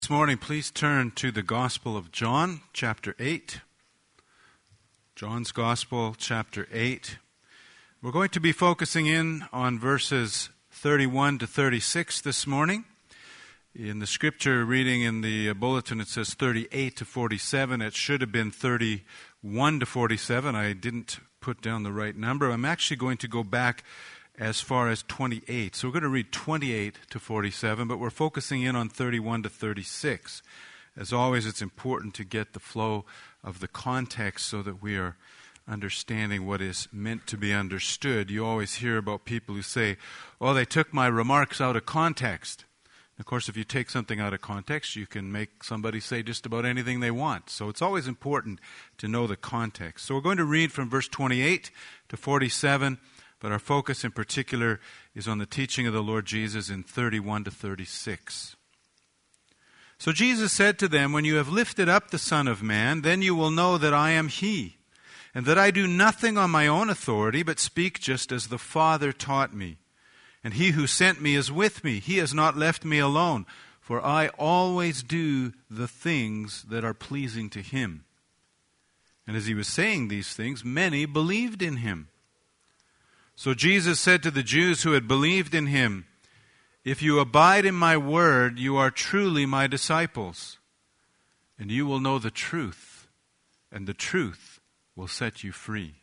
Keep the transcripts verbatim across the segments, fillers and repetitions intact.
This morning, please turn to the Gospel of John, chapter eight. John's Gospel, chapter eight. We're going to be focusing in on verses thirty-one to thirty-six this morning. In the scripture reading in the bulletin, it says thirty-eight to forty-seven. It should have been thirty-one to forty-seven. I didn't put down the right number. I'm actually going to go back as far as twenty-eight. So we're going to read twenty-eight to forty-seven, but we're focusing in on thirty-one to thirty-six. As always, it's important to get the flow of the context so that we are understanding what is meant to be understood. You always hear about people who say, oh, they took my remarks out of context. Of course, if you take something out of context, you can make somebody say just about anything they want. So it's always important to know the context. So we're going to read from verse twenty-eight to forty-seven, but our focus in particular is on the teaching of the Lord Jesus in thirty-one to thirty-six. So Jesus said to them, when you have lifted up the Son of Man, then you will know that I am He, and that I do nothing on my own authority, but speak just as the Father taught me. And He who sent me is with me. He has not left me alone, for I always do the things that are pleasing to Him. And as He was saying these things, many believed in Him. So Jesus said to the Jews who had believed in Him, if you abide in my word, you are truly my disciples, and you will know the truth, and the truth will set you free.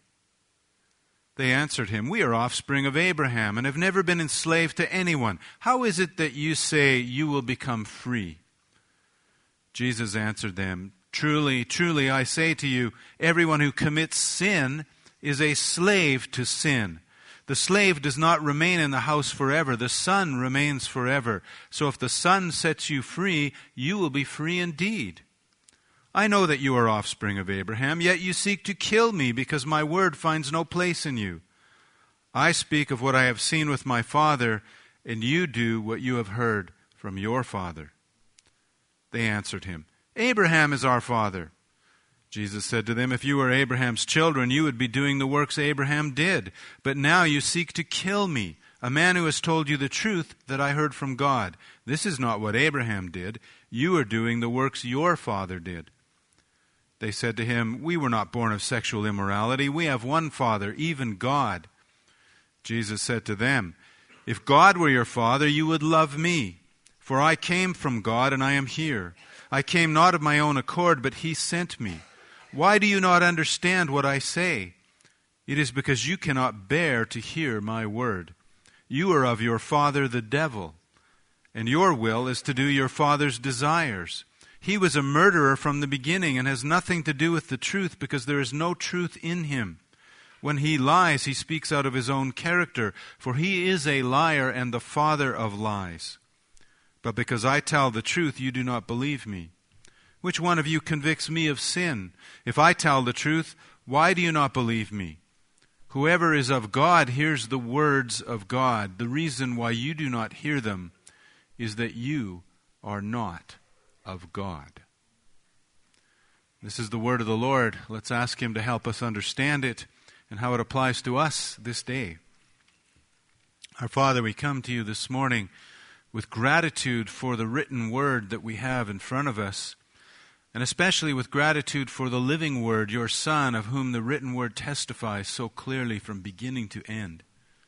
They answered Him, we are offspring of Abraham, and have never been enslaved to anyone. How is it that you say you will become free? Jesus answered them, truly, truly, I say to you, everyone who commits sin is a slave to sin. The slave does not remain in the house forever. The Son remains forever. So if the Son sets you free, you will be free indeed. I know that you are offspring of Abraham, yet you seek to kill me because my word finds no place in you. I speak of what I have seen with my Father, and you do what you have heard from your father. They answered Him, Abraham is our father. Jesus said to them, if you were Abraham's children, you would be doing the works Abraham did. But now you seek to kill me, a man who has told you the truth that I heard from God. This is not what Abraham did. You are doing the works your father did. They said to Him, we were not born of sexual immorality. We have one Father, even God. Jesus said to them, if God were your Father, you would love me. For I came from God and I am here. I came not of my own accord, but He sent me. Why do you not understand what I say? It is because you cannot bear to hear my word. You are of your father the devil, and your will is to do your father's desires. He was a murderer from the beginning and has nothing to do with the truth because there is no truth in him. When he lies, he speaks out of his own character, for he is a liar and the father of lies. But because I tell the truth, you do not believe me. Which one of you convicts me of sin? If I tell the truth, why do you not believe me? Whoever is of God hears the words of God. The reason why you do not hear them is that you are not of God. This is the word of the Lord. Let's ask Him to help us understand it and how it applies to us this day. Our Father, we come to you this morning with gratitude for the written word that we have in front of us, and especially with gratitude for the living word, your Son, of whom the written word testifies so clearly from beginning to end.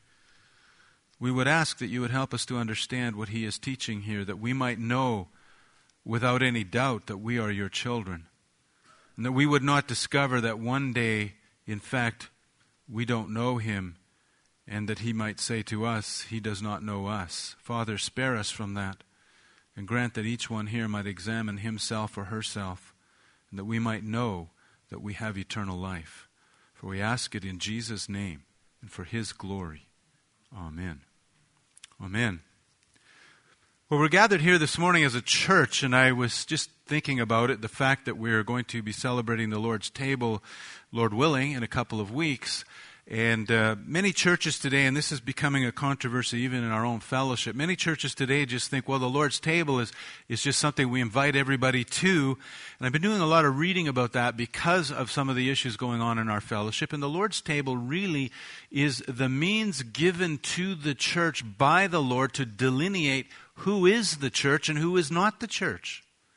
We would ask that you would help us to understand what He is teaching here, that we might know without any doubt that we are your children, and that we would not discover that one day, in fact, we don't know Him, and that He might say to us, He does not know us. Father, spare us from that, and grant that each one here might examine himself or herself, and that we might know that we have eternal life. For we ask it in Jesus' name and for His glory. Amen. Amen. Well, we're gathered here this morning as a church, and I was just thinking about it, the fact that we're going to be celebrating the Lord's table, Lord willing, in a couple of weeks. And uh, many churches today, and this is becoming a controversy even in our own fellowship, many churches today just think, well, the Lord's table is, is just something we invite everybody to. And I've been doing a lot of reading about that because of some of the issues going on in our fellowship. And the Lord's table really is the means given to the church by the Lord to delineate who is the church and who is not the church.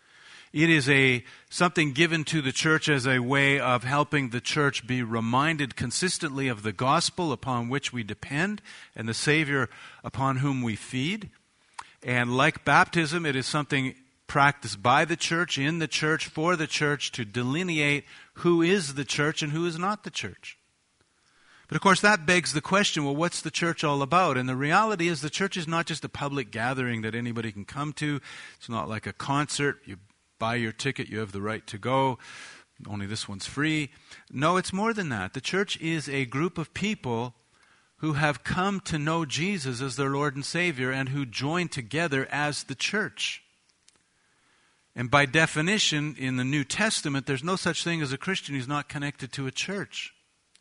It is a something given to the church as a way of helping the church be reminded consistently of the gospel upon which we depend and the Savior upon whom we feed. And like baptism, it is something practiced by the church, in the church, for the church, to delineate who is the church and who is not the church. But of course that begs the question, well, what's the church all about? And the reality is the church is not just a public gathering that anybody can come to. It's not like a concert. You buy your ticket, you have the right to go. Only this one's free. No, it's more than that. The church is a group of people who have come to know Jesus as their Lord and Savior and who join together as the church. And by definition, in the New Testament, there's no such thing as a Christian who's not connected to a church.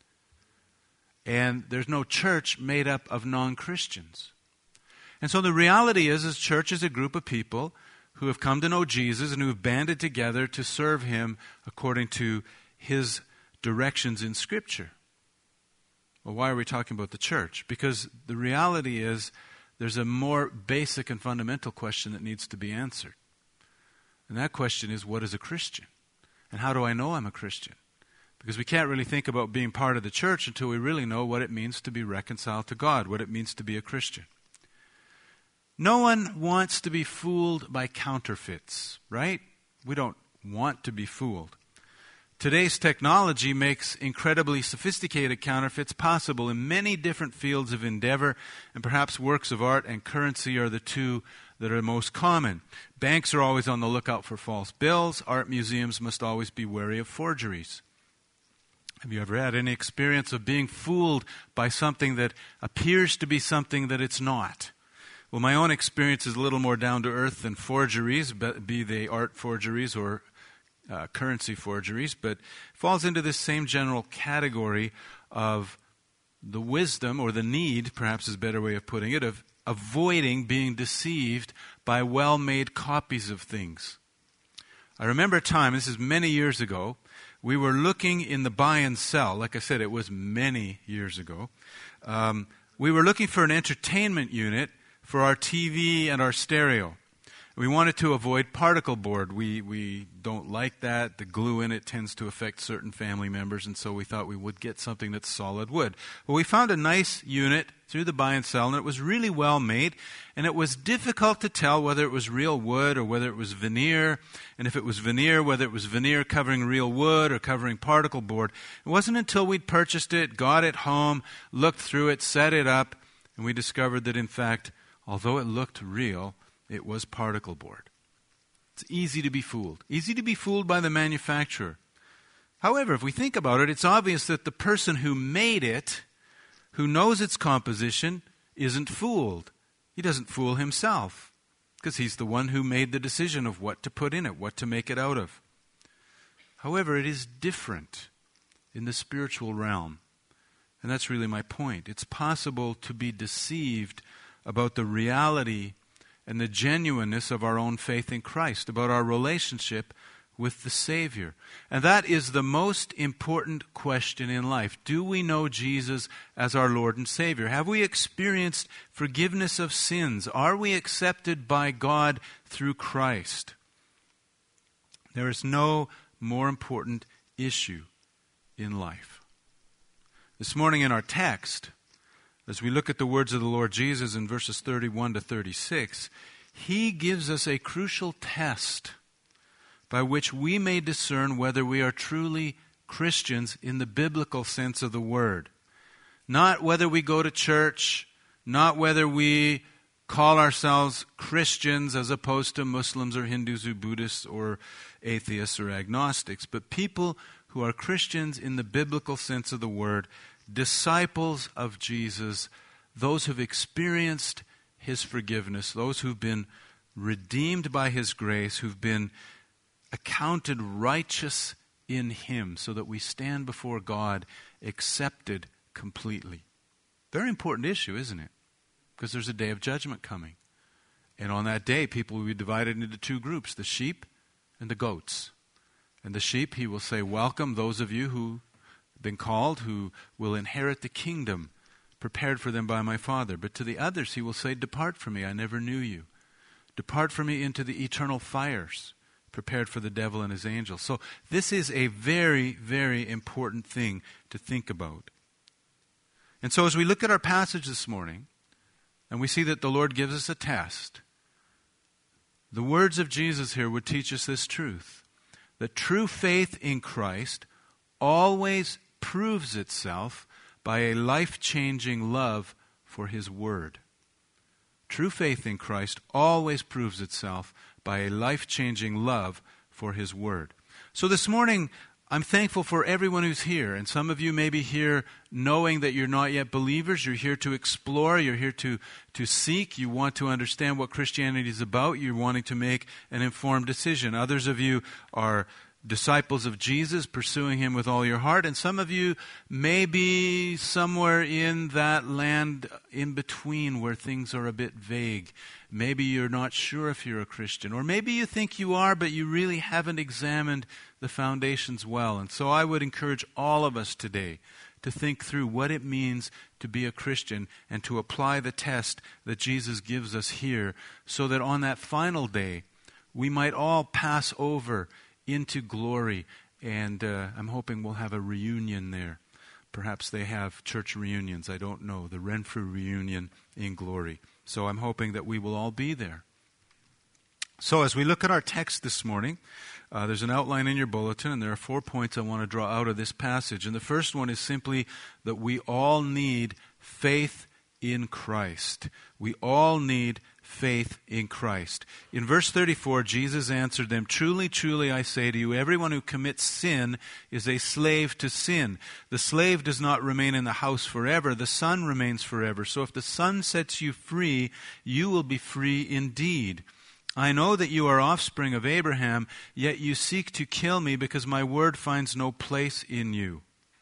And there's no church made up of non-Christians. And so the reality is, is church is a group of people who have come to know Jesus and who have banded together to serve Him according to His directions in Scripture. Well, why are we talking about the church? Because the reality is there's a more basic and fundamental question that needs to be answered. And that question is, what is a Christian? And how do I know I'm a Christian? Because we can't really think about being part of the church until we really know what it means to be reconciled to God, what it means to be a Christian. No one wants to be fooled by counterfeits, right? We don't want to be fooled. Today's technology makes incredibly sophisticated counterfeits possible in many different fields of endeavor, and perhaps works of art and currency are the two that are most common. Banks are always on the lookout for false bills. Art museums must always be wary of forgeries. Have you ever had any experience of being fooled by something that appears to be something that it's not? Well, my own experience is a little more down to earth than forgeries, be they art forgeries or uh, currency forgeries, but falls into this same general category of the wisdom, or the need, perhaps is a better way of putting it, of avoiding being deceived by well-made copies of things. I remember a time, this is many years ago, we were looking in the buy and sell. Like I said, it was many years ago. Um, we were looking for an entertainment unit for our T V and our stereo. We wanted to avoid particle board. We we don't like that. The glue in it tends to affect certain family members, and so we thought we would get something that's solid wood. Well, we found a nice unit through the buy and sell, and it was really well made, and it was difficult to tell whether it was real wood or whether it was veneer, and if it was veneer, whether it was veneer covering real wood or covering particle board. It wasn't until we'd purchased it, got it home, looked through it, set it up, and we discovered that, in fact, although it looked real, it was particle board. It's easy to be fooled. Easy to be fooled by the manufacturer. However, if we think about it, it's obvious that the person who made it, who knows its composition, isn't fooled. He doesn't fool himself, because he's the one who made the decision of what to put in it, what to make it out of. However, it is different in the spiritual realm. And that's really my point. It's possible to be deceived about the reality and the genuineness of our own faith in Christ, about our relationship with the Savior. And that is the most important question in life. Do we know Jesus as our Lord and Savior? Have we experienced forgiveness of sins? Are we accepted by God through Christ? There is no more important issue in life. This morning in our text, as we look at the words of the Lord Jesus in verses thirty-one to thirty-six, He gives us a crucial test by which we may discern whether we are truly Christians in the biblical sense of the word. Not whether we go to church, not whether we call ourselves Christians as opposed to Muslims or Hindus or Buddhists or atheists or agnostics, but people who are Christians in the biblical sense of the word, disciples of Jesus, those who've experienced His forgiveness, those who've been redeemed by His grace, who've been accounted righteous in Him, so that we stand before God accepted completely. Very important issue, isn't it? Because there's a day of judgment coming. And on that day, people will be divided into two groups, the sheep and the goats. And the sheep, He will say, welcome those of you who been called, who will inherit the kingdom prepared for them by my Father. But to the others He will say, depart from me, I never knew you. Depart from me into the eternal fires prepared for the devil and his angels. So this is a very, very important thing to think about. And so as we look at our passage this morning, and we see that the Lord gives us a test, the words of Jesus here would teach us this truth, that true faith in Christ always proves itself by a life-changing love for His Word. True faith in Christ always proves itself by a life-changing love for His Word. So this morning, I'm thankful for everyone who's here, and some of you may be here knowing that you're not yet believers. You're here to explore. You're here to, to seek. You want to understand what Christianity is about. You're wanting to make an informed decision. Others of you are disciples of Jesus, pursuing Him with all your heart, and some of you may be somewhere in that land in between where things are a bit vague. Maybe you're not sure if you're a Christian, or maybe you think you are, but you really haven't examined the foundations well. And so I would encourage all of us today to think through what it means to be a Christian and to apply the test that Jesus gives us here, so that on that final day we might all pass over into glory, and uh, I'm hoping we'll have a reunion there. Perhaps they have church reunions, I don't know, the Renfrew reunion in glory. So I'm hoping that we will all be there. So as we look at our text this morning, uh, there's an outline in your bulletin, and there are four points I want to draw out of this passage. And the first one is simply that we all need faith in Christ. We all need faith in Christ. In verse thirty-four, Jesus answered them, "Truly, truly, I say to you, everyone who commits sin is a slave to sin. The slave does not remain in the house forever. The son remains forever. So if the son sets you free, you will be free indeed. I know that you are offspring of Abraham, yet you seek to kill me because my word finds no place in you.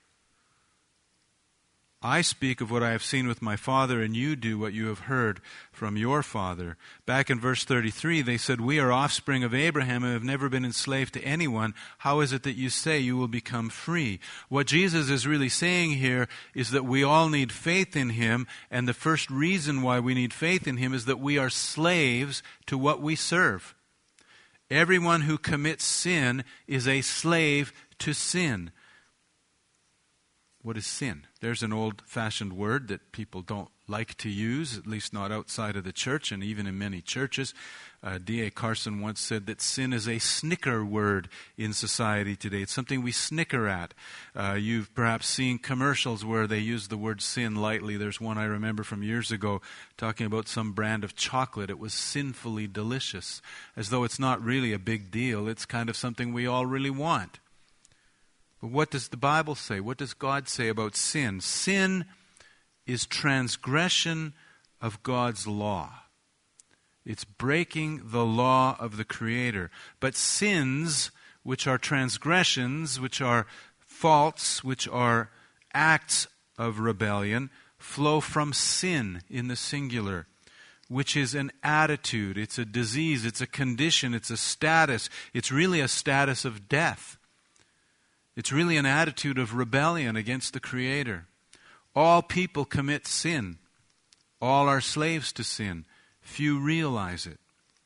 I speak of what I have seen with my father, and you do what you have heard from your father." Back in verse thirty-three, they said, "We are offspring of Abraham and have never been enslaved to anyone. How is it that you say you will become free?" What Jesus is really saying here is that we all need faith in Him, and the first reason why we need faith in Him is that we are slaves to what we serve. Everyone who commits sin is a slave to sin. What is sin? There's an old-fashioned word that people don't like to use, at least not outside of the church, and even in many churches. Uh, D A Carson once said that sin is a snicker word in society today. It's something we snicker at. Uh, you've perhaps seen commercials where they use the word sin lightly. There's one I remember from years ago talking about some brand of chocolate. It was sinfully delicious, as though it's not really a big deal. It's kind of something we all really want. But what does the Bible say? What does God say about sin? Sin is transgression of God's law. It's breaking the law of the Creator. But sins, which are transgressions, which are faults, which are acts of rebellion, flow from sin in the singular, which is an attitude, it's a disease, it's a condition, it's a status. It's really a status of death. It's really an attitude of rebellion against the Creator. All people commit sin. All are slaves to sin. Few realize it.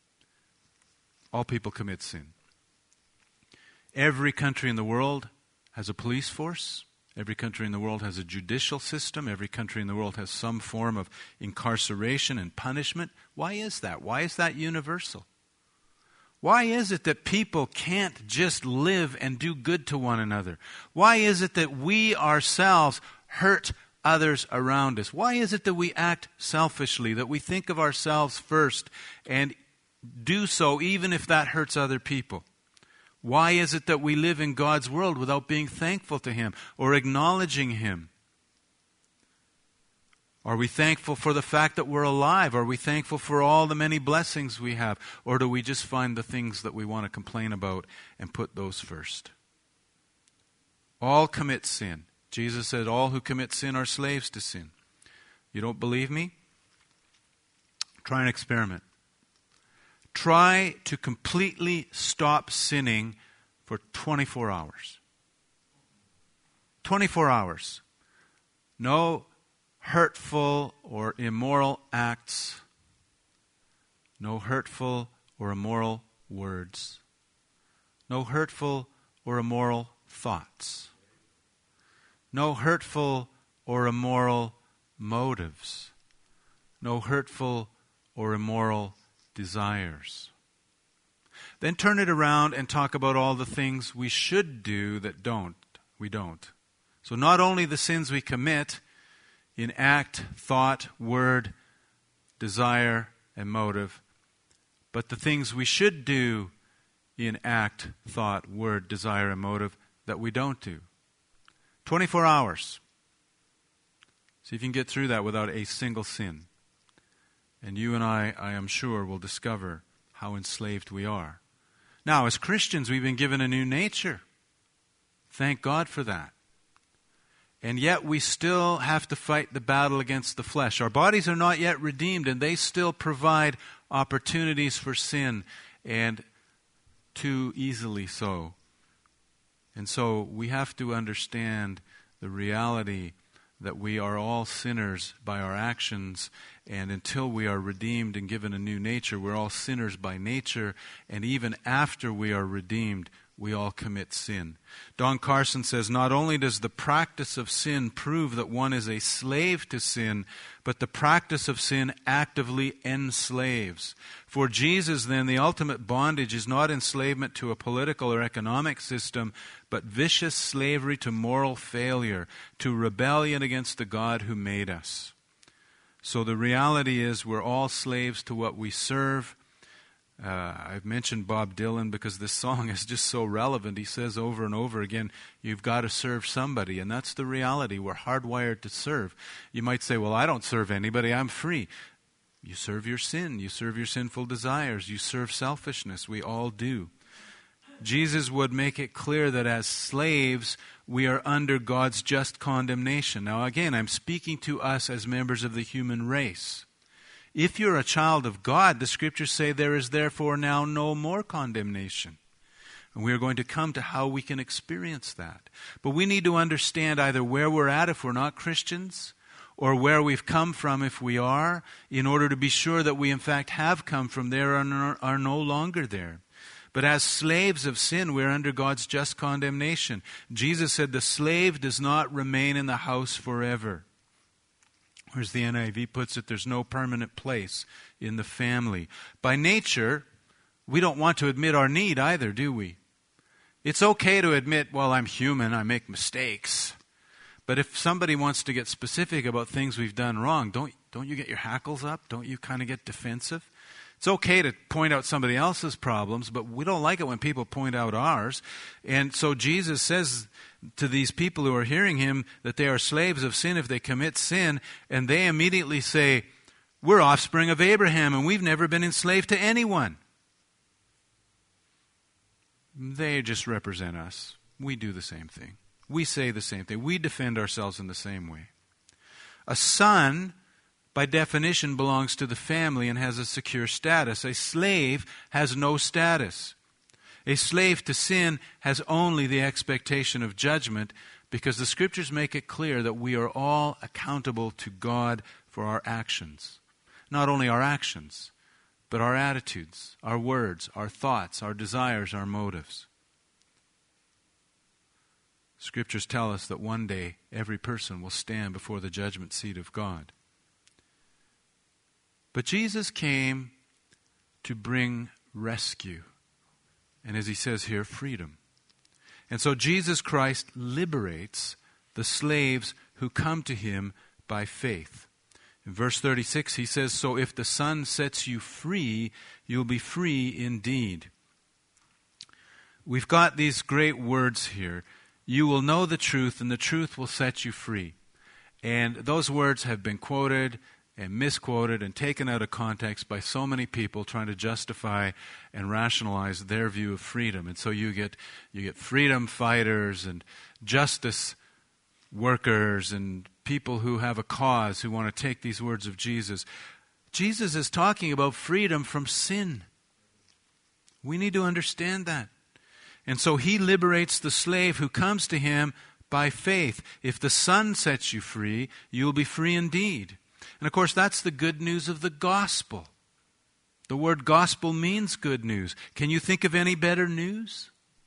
All people commit sin. Every country in the world has a police force. Every country in the world has a judicial system. Every country in the world has some form of incarceration and punishment. Why is that? Why is that universal? Why is it that people can't just live and do good to one another? Why is it that we ourselves hurt others around us? Why is it that we act selfishly, that we think of ourselves first and do so even if that hurts other people? Why is it that we live in God's world without being thankful to Him or acknowledging Him? Are we thankful for the fact that we're alive? Are we thankful for all the many blessings we have? Or do we just find the things that we want to complain about and put those first? All commit sin. Jesus said all who commit sin are slaves to sin. You don't believe me? Try an experiment. Try to completely stop sinning for twenty-four hours. twenty-four hours. No hurtful or immoral acts. No hurtful or immoral words. No hurtful or immoral thoughts. No hurtful or immoral motives. No hurtful or immoral desires. Then turn it around and talk about all the things we should do that don't. We don't. So not only the sins we commit in act, thought, word, desire, and motive, but the things we should do in act, thought, word, desire, and motive that we don't do. twenty-four hours. See if you can get through that without a single sin. And you and I, I am sure, will discover how enslaved we are. Now, as Christians, we've been given a new nature. Thank God for that. And yet we still have to fight the battle against the flesh. Our bodies are not yet redeemed, and they still provide opportunities for sin, and too easily so. And so we have to understand the reality that we are all sinners by our actions, and until we are redeemed and given a new nature, we're all sinners by nature, and even after we are redeemed, we all commit sin. Don Carson says, not only does the practice of sin prove that one is a slave to sin, but the practice of sin actively enslaves. For Jesus, then, the ultimate bondage is not enslavement to a political or economic system, but vicious slavery to moral failure, to rebellion against the God who made us. So the reality is we're all slaves to what we serve. Uh, I've mentioned Bob Dylan because this song is just so relevant. He says over and over again, you've got to serve somebody, and that's the reality. We're hardwired to serve. You might say, well, I don't serve anybody. I'm free. You serve your sin. You serve your sinful desires. You serve selfishness. We all do. Jesus would make it clear that as slaves, we are under God's just condemnation. Now, again, I'm speaking to us as members of the human race. If you're a child of God, the Scriptures say there is therefore now no more condemnation. And we are going to come to how we can experience that. But we need to understand either where we're at if we're not Christians, or where we've come from if we are, in order to be sure that we in fact have come from there and are no longer there. But as slaves of sin, we're under God's just condemnation. Jesus said the slave does not remain in the house forever. Or as the N I V puts it, there's no permanent place in the family. By nature, we don't want to admit our need either, do we? It's okay to admit, well, I'm human, I make mistakes. But if somebody wants to get specific about things we've done wrong, don't, don't you get your hackles up? Don't you kind of get defensive? It's okay to point out somebody else's problems, but we don't like it when people point out ours. And so Jesus says to these people who are hearing him that they are slaves of sin if they commit sin, and they immediately say, we're offspring of Abraham and we've never been enslaved to anyone. They just represent us. We do the same thing. We say the same thing. We defend ourselves in the same way. A son, by definition, belongs to the family and has a secure status. A slave has no status. A slave to sin has only the expectation of judgment, because the Scriptures make it clear that we are all accountable to God for our actions. Not only our actions, but our attitudes, our words, our thoughts, our desires, our motives. Scriptures tell us that one day every person will stand before the judgment seat of God. But Jesus came to bring rescue. And as he says here, freedom. And so Jesus Christ liberates the slaves who come to him by faith. In verse thirty-six, he says, so if the Son sets you free, you'll be free indeed. We've got these great words here. You will know the truth, and the truth will set you free. And those words have been quoted and misquoted and taken out of context by so many people trying to justify and rationalize their view of freedom. And so you get you get freedom fighters and justice workers and people who have a cause who want to take these words of Jesus. Jesus is talking about freedom from sin. We need to understand that. And so he liberates the slave who comes to him by faith. If the Son sets you free, you'll be free indeed. And of course, that's the good news of the gospel. The word gospel means good news. Can you think of any better news?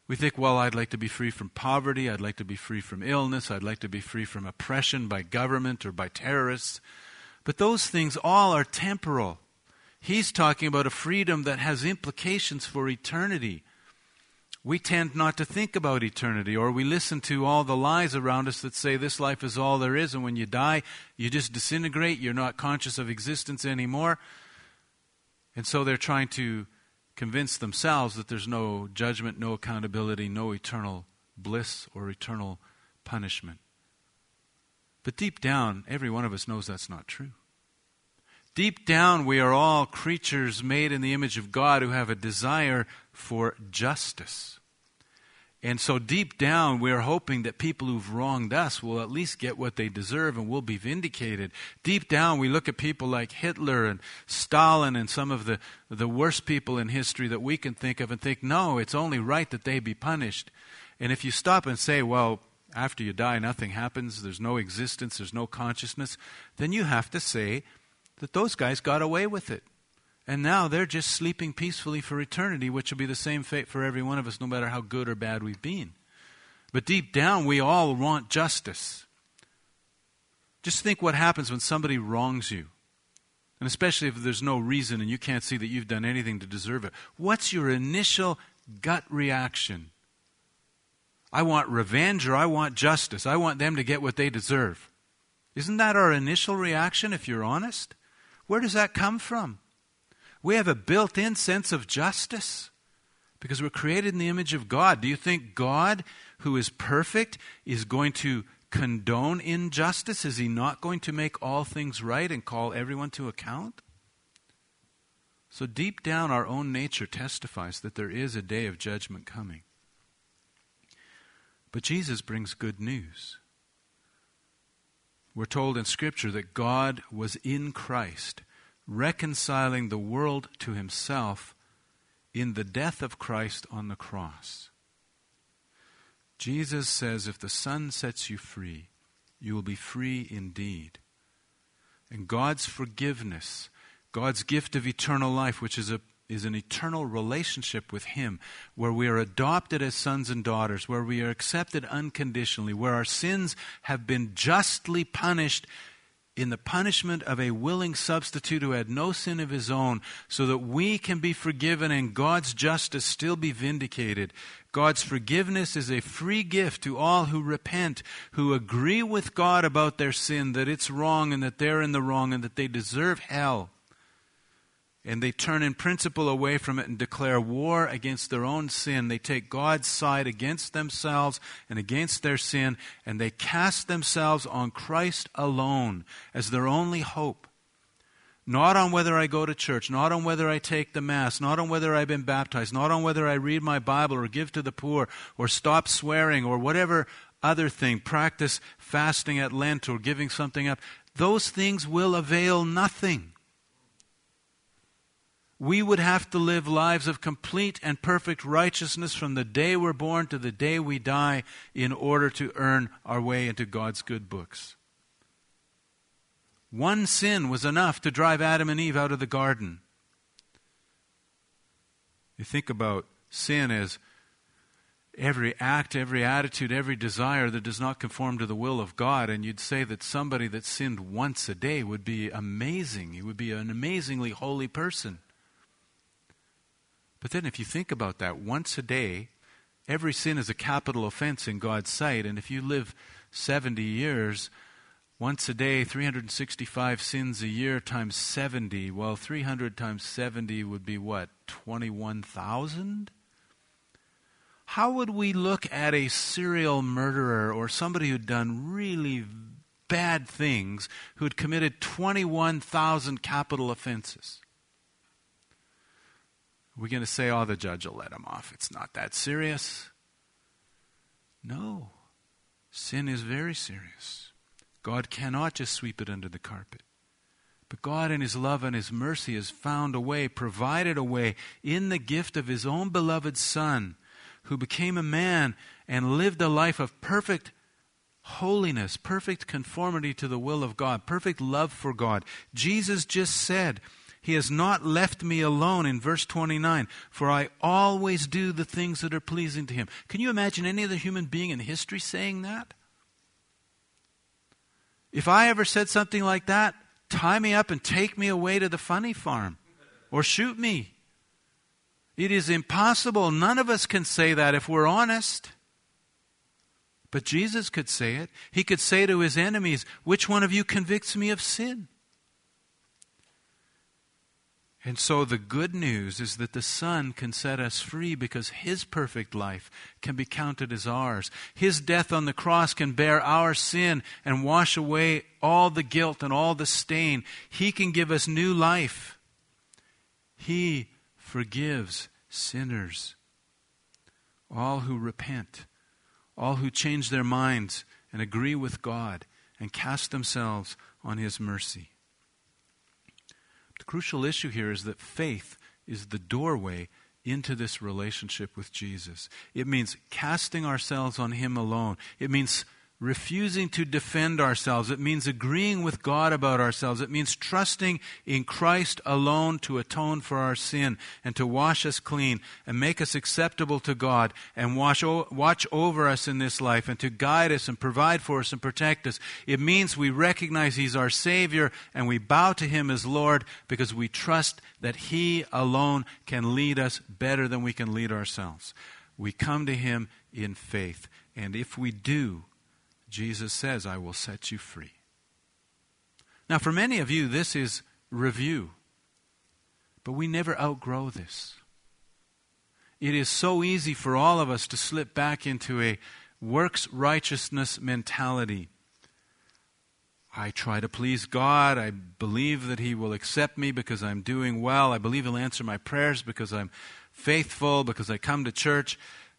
We think, well, I'd like to be free from poverty. I'd like to be free from illness. I'd like to be free from oppression by government or by terrorists. But those things all are temporal. He's talking about a freedom that has implications for eternity. We tend not to think about eternity, or we listen to all the lies around us that say this life is all there is, and when you die, you just disintegrate, you're not conscious of existence anymore. And so they're trying to convince themselves that there's no judgment, no accountability, no eternal bliss or eternal punishment. But deep down, every one of us knows that's not true. Deep down, we are all creatures made in the image of God who have a desire for justice. And so deep down, we are hoping that people who've wronged us will at least get what they deserve and will be vindicated. Deep down, we look at people like Hitler and Stalin and some of the, the worst people in history that we can think of and think, no, it's only right that they be punished. And if you stop and say, well, after you die, nothing happens, there's no existence, there's no consciousness, then you have to say that those guys got away with it. And now they're just sleeping peacefully for eternity, which will be the same fate for every one of us, no matter how good or bad we've been. But deep down, we all want justice. Just think what happens when somebody wrongs you. And especially if there's no reason and you can't see that you've done anything to deserve it. What's your initial gut reaction? I want revenge or I want justice. I want them to get what they deserve. Isn't that our initial reaction if you're honest? Where does that come from? We have a built-in sense of justice because we're created in the image of God. Do you think God, who is perfect, is going to condone injustice? Is he not going to make all things right and call everyone to account? So deep down, our own nature testifies that there is a day of judgment coming. But Jesus brings good news. We're told in Scripture that God was in Christ, reconciling the world to himself in the death of Christ on the cross. Jesus says, if the Son sets you free, you will be free indeed. And God's forgiveness, God's gift of eternal life, which is a is an eternal relationship with him, where we are adopted as sons and daughters, where we are accepted unconditionally, where our sins have been justly punished in the punishment of a willing substitute who had no sin of his own, so that we can be forgiven and God's justice still be vindicated. God's forgiveness is a free gift to all who repent, who agree with God about their sin, that it's wrong and that they're in the wrong and that they deserve hell. And they turn in principle away from it and declare war against their own sin. They take God's side against themselves and against their sin, and they cast themselves on Christ alone as their only hope. Not on whether I go to church, not on whether I take the Mass, not on whether I've been baptized, not on whether I read my Bible or give to the poor or stop swearing or whatever other thing, practice fasting at Lent or giving something up. Those things will avail nothing. We would have to live lives of complete and perfect righteousness from the day we're born to the day we die in order to earn our way into God's good books. One sin was enough to drive Adam and Eve out of the garden. You think about sin as every act, every attitude, every desire that does not conform to the will of God, and you'd say that somebody that sinned once a day would be amazing. He would be an amazingly holy person. But then if you think about that, once a day, every sin is a capital offense in God's sight. And if you live seventy years, once a day, three hundred sixty-five sins a year times seventy, well, three hundred times seventy would be what, twenty-one thousand? How would we look at a serial murderer or somebody who'd done really bad things, who'd committed twenty-one thousand capital offenses? We're going to say, oh, the judge will let him off. It's not that serious. No. Sin is very serious. God cannot just sweep it under the carpet. But God in his love and his mercy has found a way, provided a way in the gift of his own beloved Son, who became a man and lived a life of perfect holiness, perfect conformity to the will of God, perfect love for God. Jesus just said, He has not left me alone in verse twenty-nine, for I always do the things that are pleasing to him. Can you imagine any other human being in history saying that? If I ever said something like that, tie me up and take me away to the funny farm or shoot me. It is impossible. None of us can say that if we're honest. But Jesus could say it. He could say to his enemies, which one of you convicts me of sin? And so the good news is that the Son can set us free because his perfect life can be counted as ours. His death on the cross can bear our sin and wash away all the guilt and all the stain. He can give us new life. He forgives sinners, all who repent, all who change their minds and agree with God and cast themselves on his mercy. The crucial issue here is that faith is the doorway into this relationship with Jesus. It means casting ourselves on him alone. It means refusing to defend ourselves. It means agreeing with God about ourselves. It means trusting in Christ alone to atone for our sin and to wash us clean and make us acceptable to God and wash o- watch over us in this life and to guide us and provide for us and protect us. It means we recognize he's our Savior and we bow to him as Lord because we trust that he alone can lead us better than we can lead ourselves. We come to him in faith, and if we do, Jesus says, I will set you free. Now, for many of you, this is review. But we never outgrow this. It is so easy for all of us to slip back into a works righteousness mentality. I try to please God. I believe that he will accept me because I'm doing well. I believe he'll answer my prayers because I'm faithful, because I come to church.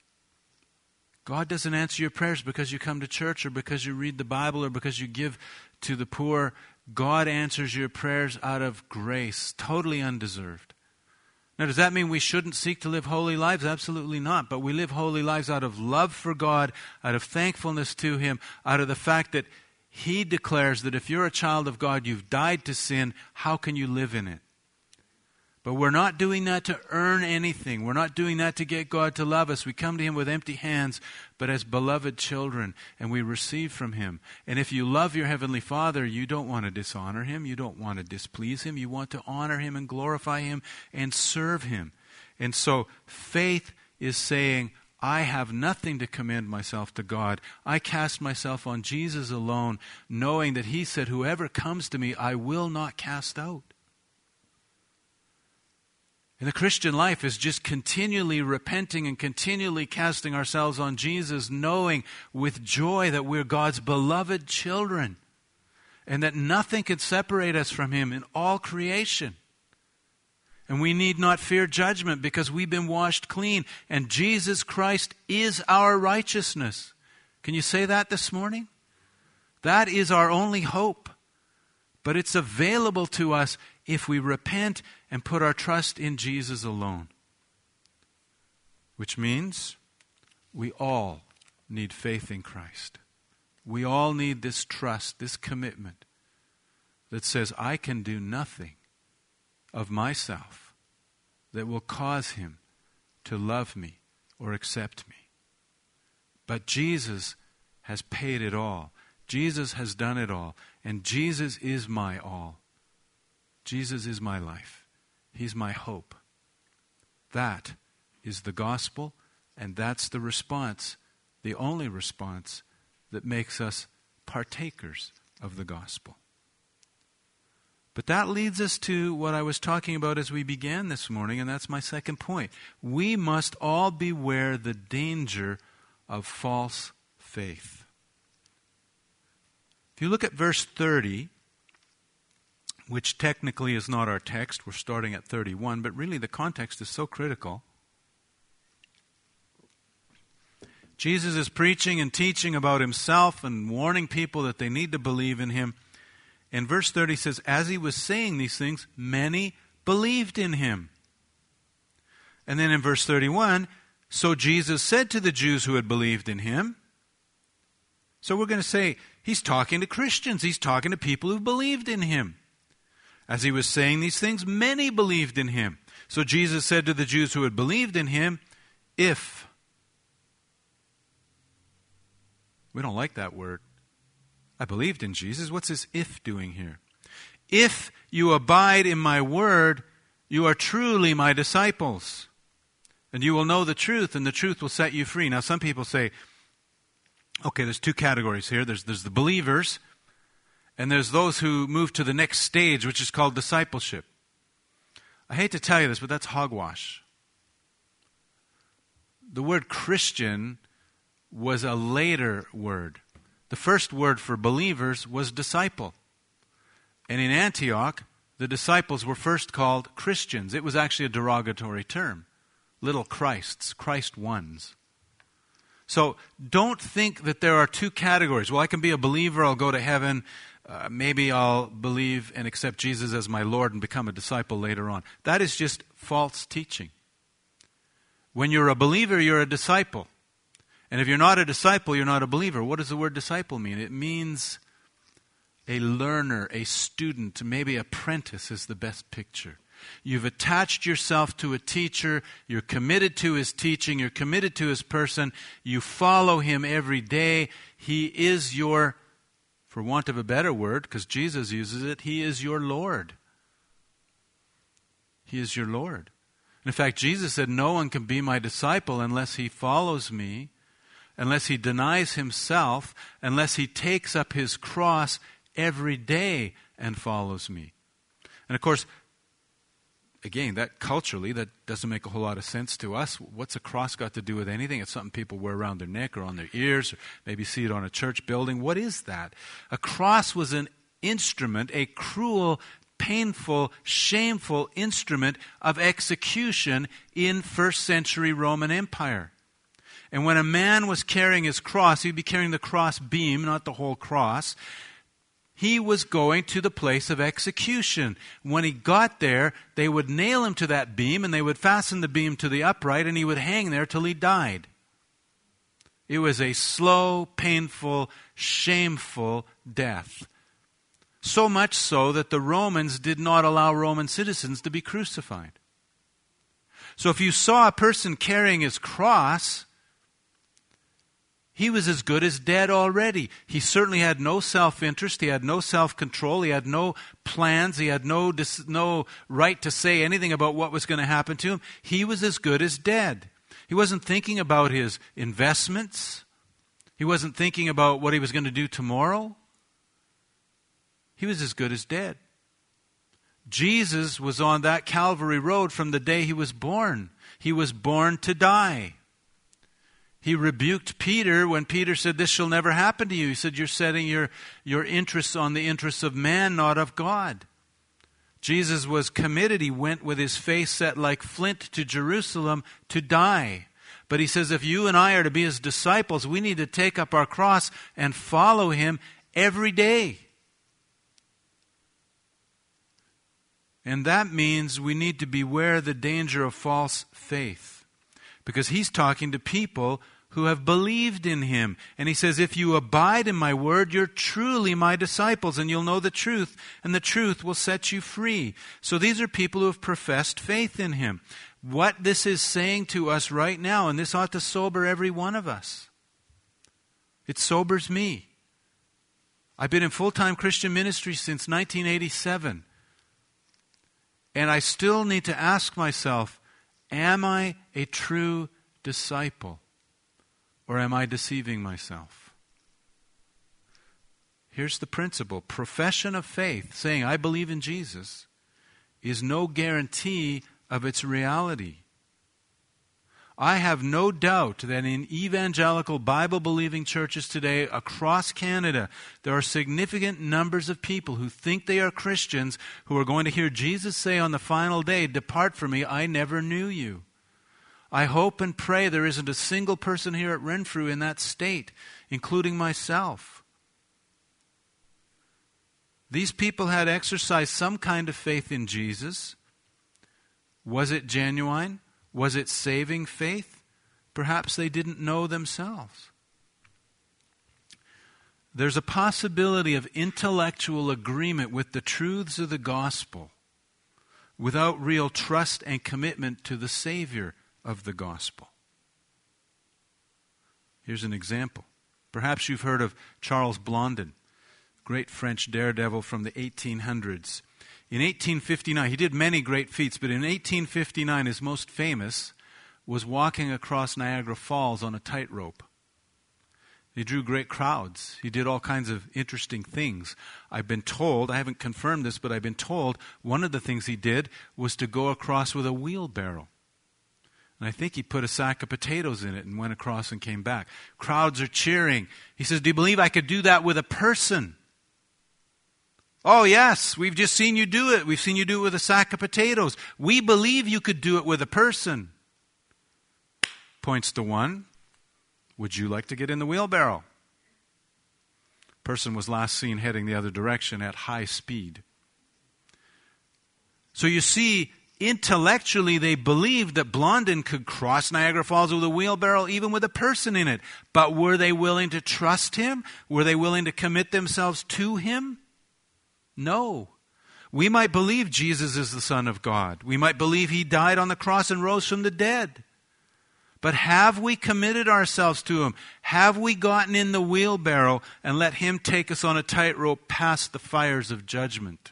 God doesn't answer your prayers because you come to church or because you read the Bible or because you give to the poor. God answers your prayers out of grace, totally undeserved. Now, does that mean we shouldn't seek to live holy lives? Absolutely not. But we live holy lives out of love for God, out of thankfulness to him, out of the fact that he declares that if you're a child of God, you've died to sin. How can you live in it? But we're not doing that to earn anything. We're not doing that to get God to love us. We come to him with empty hands, but as beloved children, and we receive from him. And if you love your heavenly Father, you don't want to dishonor him. You don't want to displease him. You want to honor him and glorify him and serve him. And so faith is saying, I have nothing to commend myself to God. I cast myself on Jesus alone, knowing that he said, whoever comes to me, I will not cast out. And the Christian life is just continually repenting and continually casting ourselves on Jesus, knowing with joy that we're God's beloved children and that nothing can separate us from him in all creation. And we need not fear judgment because we've been washed clean and Jesus Christ is our righteousness. Can you say that this morning? That is our only hope. But it's available to us if we repent and put our trust in Jesus alone. Which means we all need faith in Christ. We all need this trust, this commitment that says, I can do nothing of myself that will cause him to love me or accept me. But Jesus has paid it all. Jesus has done it all. And Jesus is my all. Jesus is my life. He's my hope. That is the gospel, and that's the response, the only response that makes us partakers of the gospel. But that leads us to what I was talking about as we began this morning, and that's my second point. We must all beware the danger of false faith. If you look at verse thirty, which technically is not our text, we're starting at thirty-one, but really the context is so critical. Jesus is preaching and teaching about himself and warning people that they need to believe in him. And verse thirty says, as he was saying these things, many believed in him. And then in verse thirty-one, so Jesus said to the Jews who had believed in him. So we're going to say, he's talking to Christians. He's talking to people who believed in him. As he was saying these things, many believed in him. So Jesus said to the Jews who had believed in him, if. We don't like that word. I believed in Jesus. What's this if doing here? If you abide in my word, you are truly my disciples. And you will know the truth, and the truth will set you free. Now, some people say, okay, there's two categories here. There's, there's the believers, and there's those who move to the next stage, which is called discipleship. I hate to tell you this, but that's hogwash. The word Christian was a later word. The first word for believers was disciple. And in Antioch, the disciples were first called Christians. It was actually a derogatory term. Little Christs, Christ ones. So don't think that there are two categories. Well, I can be a believer, I'll go to heaven. Uh, maybe I'll believe and accept Jesus as my Lord and become a disciple later on. That is just false teaching. When you're a believer, you're a disciple. And if you're not a disciple, you're not a believer. What does the word disciple mean? It means a learner, a student, maybe apprentice is the best picture. You've attached yourself to a teacher. You're committed to his teaching. You're committed to his person. You follow him every day. He is your, for want of a better word, because Jesus uses it, he is your Lord. He is your Lord. In fact, Jesus said, no one can be my disciple unless he follows me, unless he denies himself, unless he takes up his cross every day and follows me. And of course, again, that culturally, that doesn't make a whole lot of sense to us. What's a cross got to do with anything? It's something people wear around their neck or on their ears, or maybe see it on a church building. What is that? A cross was an instrument, a cruel, painful, shameful instrument of execution in first century Roman Empire. And when a man was carrying his cross, he'd be carrying the cross beam, not the whole cross. He was going to the place of execution. When he got there, they would nail him to that beam, and they would fasten the beam to the upright, and he would hang there till he died. It was a slow, painful, shameful death. So much so that the Romans did not allow Roman citizens to be crucified. So if you saw a person carrying his cross, he was as good as dead already. He certainly had no self-interest. He had no self-control. He had no plans. He had no, no right to say anything about what was going to happen to him. He was as good as dead. He wasn't thinking about his investments. He wasn't thinking about what he was going to do tomorrow. He was as good as dead. Jesus was on that Calvary road from the day he was born. He was born to die. He rebuked Peter when Peter said, this shall never happen to you. He said, you're setting your, your interests on the interests of man, not of God. Jesus was committed. He went with his face set like flint to Jerusalem to die. But he says, if you and I are to be his disciples, we need to take up our cross and follow him every day. And that means we need to beware the danger of false faith. Because he's talking to people who have believed in him. And he says, if you abide in my word, you're truly my disciples, and you'll know the truth, and the truth will set you free. So these are people who have professed faith in him. What this is saying to us right now, and this ought to sober every one of us. It sobers me. I've been in full-time Christian ministry since nineteen eighty-seven. And I still need to ask myself, am I a true disciple? Or am I deceiving myself? Here's the principle. Profession of faith, saying I believe in Jesus, is no guarantee of its reality. I have no doubt that in evangelical Bible-believing churches today across Canada, there are significant numbers of people who think they are Christians who are going to hear Jesus say on the final day, depart from me, I never knew you. I hope and pray there isn't a single person here at Renfrew in that state, including myself. These people had exercised some kind of faith in Jesus. Was it genuine? Was it saving faith? Perhaps they didn't know themselves. there's a possibility of intellectual agreement with the truths of the gospel without real trust and commitment to the Savior of the gospel. Here's an example. Perhaps you've heard of Charles Blondin, great French daredevil from the eighteen hundreds. In eighteen fifty-nine, he did many great feats, but in eighteen fifty-nine, his most famous was walking across Niagara Falls on a tightrope. He drew great crowds. He did all kinds of interesting things. I've been told, I haven't confirmed this, but I've been told one of the things he did was to go across with a wheelbarrow. And I think he put a sack of potatoes in it and went across and came back. Crowds are cheering. He says, do you believe I could do that with a person? Oh, yes, we've just seen you do it. We've seen you do it with a sack of potatoes. We believe you could do it with a person. Points to one. Would you like to get in the wheelbarrow? Person was last seen heading the other direction at high speed. So you see, intellectually they believed that Blondin could cross Niagara Falls with a wheelbarrow, even with a person in it. But were they willing to trust him? Were they willing to commit themselves to him? No. We might believe Jesus is the Son of God. We might believe he died on the cross and rose from the dead. But have we committed ourselves to him? Have we gotten in the wheelbarrow and let him take us on a tightrope past the fires of judgment?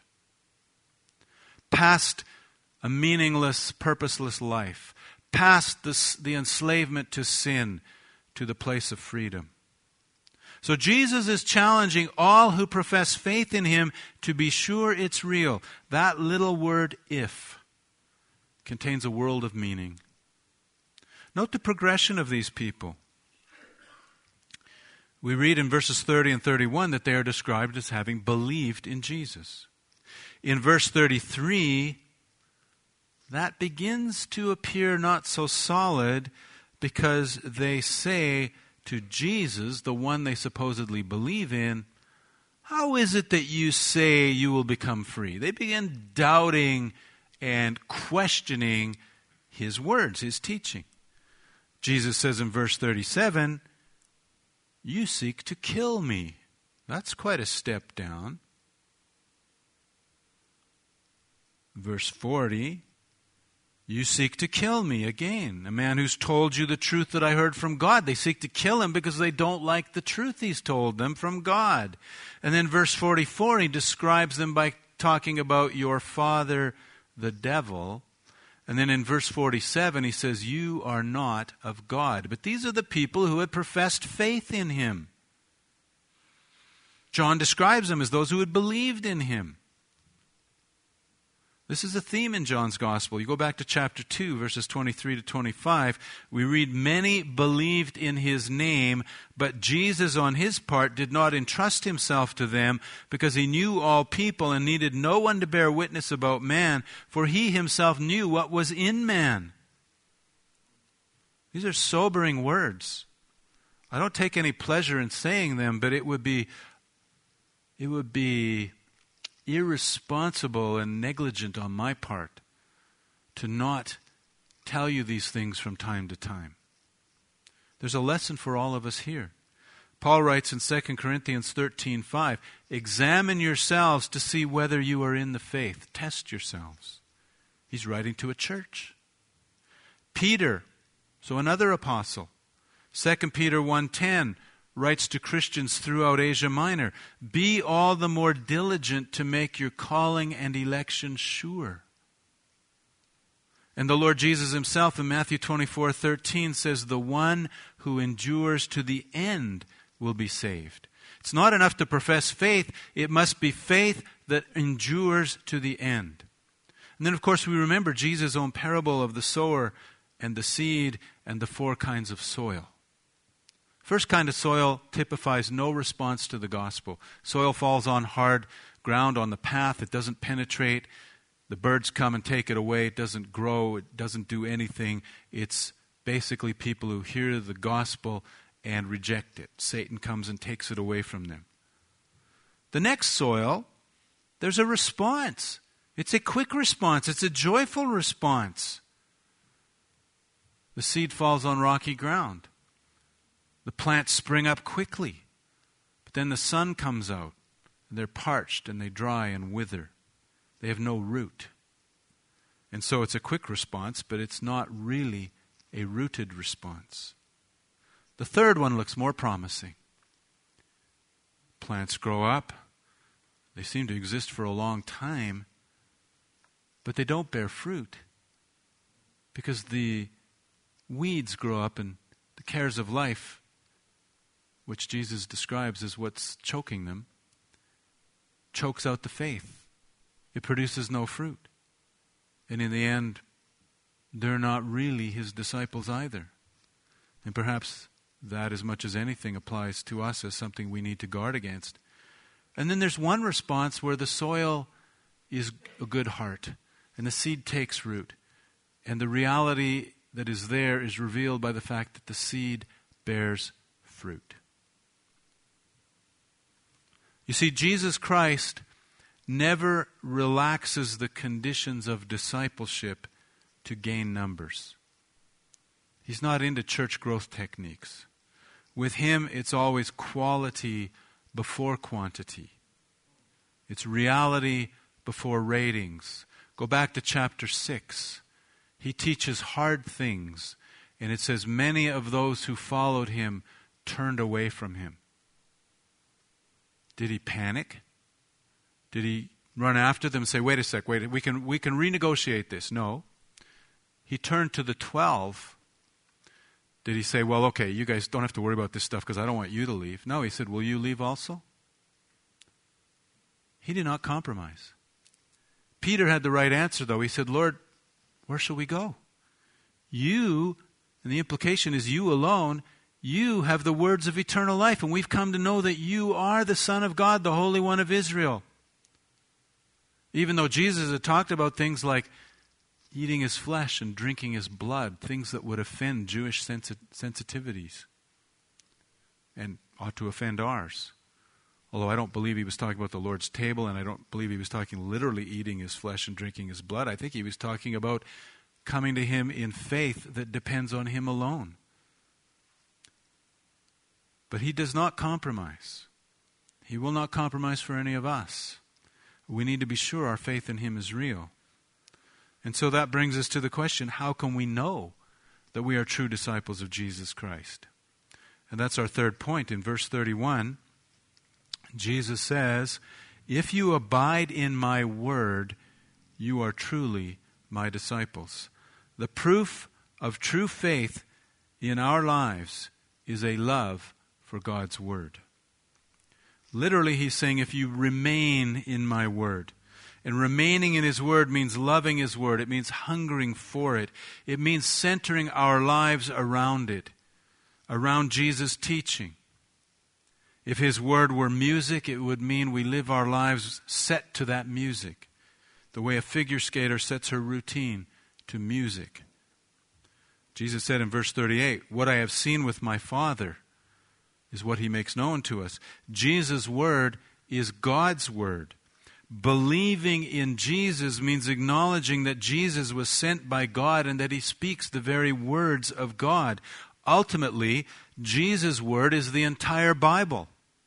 Past a meaningless, purposeless life. Past the, the enslavement to sin to the place of freedom. So Jesus is challenging all who profess faith in him to be sure it's real. That little word, if, contains a world of meaning. Note the progression of these people. We read in verses thirty and thirty-one that they are described as having believed in Jesus. In verse thirty-three, that begins to appear not so solid because they say to Jesus, the one they supposedly believe in, how is it that you say you will become free? They begin doubting and questioning his words, his teaching. Jesus says in verse thirty-seven, you seek to kill me. That's quite a step down. Verse forty, you seek to kill me again. A man who's told you the truth that I heard from God. They seek to kill him because they don't like the truth he's told them from God. And then verse forty-four, he describes them by talking about your father, the devil. And then in verse forty-seven, he says, you are not of God. But these are the people who had professed faith in him. John describes them as those who had believed in him. This is a theme in John's gospel. You go back to chapter two, verses twenty-three to twenty-five. We read, many believed in his name, but Jesus on his part did not entrust himself to them because he knew all people and needed no one to bear witness about man, for he himself knew what was in man. These are sobering words. I don't take any pleasure in saying them, but it would be, it would be irresponsible and negligent on my part to not tell you these things from time to time. There's a lesson for all of us here. Paul writes in Second Corinthians thirteen five, examine yourselves to see whether you are in the faith. Test yourselves. He's writing to a church. Peter, so another apostle, Second Peter one ten, writes to Christians throughout Asia Minor, be all the more diligent to make your calling and election sure. And the Lord Jesus himself in Matthew twenty-four thirteen says, the one who endures to the end will be saved. It's not enough to profess faith, it must be faith that endures to the end. And then of course we remember Jesus' own parable of the sower and the seed and the four kinds of soil. First kind of soil typifies no response to the gospel. Soil falls on hard ground on the path. It doesn't penetrate. The birds come and take it away. It doesn't grow. It doesn't do anything. It's basically people who hear the gospel and reject it. Satan comes and takes it away from them. The next soil, there's a response. It's a quick response. It's a joyful response. The seed falls on rocky ground. The plants spring up quickly. But then the sun comes out, and they're parched, and they dry and wither. They have no root. And so it's a quick response, but it's not really a rooted response. The third one looks more promising. Plants grow up. They seem to exist for a long time, but they don't bear fruit because the weeds grow up and the cares of life, which Jesus describes as what's choking them, chokes out the faith. It produces no fruit. And in the end, they're not really his disciples either. And perhaps that, as much as anything, applies to us as something we need to guard against. And then there's one response where the soil is a good heart, and the seed takes root. And the reality that is there is revealed by the fact that the seed bears fruit. You see, Jesus Christ never relaxes the conditions of discipleship to gain numbers. He's not into church growth techniques. With him, it's always quality before quantity. It's reality before ratings. Go back to chapter six. He teaches hard things, and it says many of those who followed him turned away from him. Did he panic? Did he run after them and say, wait a sec, wait, we can, we can renegotiate this? No. He turned to the twelve. Did he say, well, okay, you guys don't have to worry about this stuff because I don't want you to leave? No, he said, will you leave also? He did not compromise. Peter had the right answer, though. He said, Lord, where shall we go? You, and the implication is you alone, you have the words of eternal life, and we've come to know that you are the Son of God, the Holy One of Israel. Even though Jesus had talked about things like eating his flesh and drinking his blood, things that would offend Jewish sensi- sensitivities and ought to offend ours. Although I don't believe he was talking about the Lord's table, and I don't believe he was talking literally eating his flesh and drinking his blood. I think he was talking about coming to him in faith that depends on him alone. But he does not compromise. He will not compromise for any of us. We need to be sure our faith in him is real. And so that brings us to the question, how can we know that we are true disciples of Jesus Christ? And that's our third point. In verse thirty-one, Jesus says, if you abide in my word, you are truly my disciples. The proof of true faith in our lives is a love for God's word. Literally, he's saying, if you remain in my word. And remaining in his word means loving his word. It means hungering for it. It means centering our lives around it, around Jesus' teaching. If his word were music, it would mean we live our lives set to that music, the way a figure skater sets her routine to music. Jesus said in verse thirty-eight, what I have seen with my Father is what he makes known to us. Jesus' word is God's word. Believing in Jesus means acknowledging that Jesus was sent by God and that he speaks the very words of God. Ultimately, Jesus' word is the entire Bible.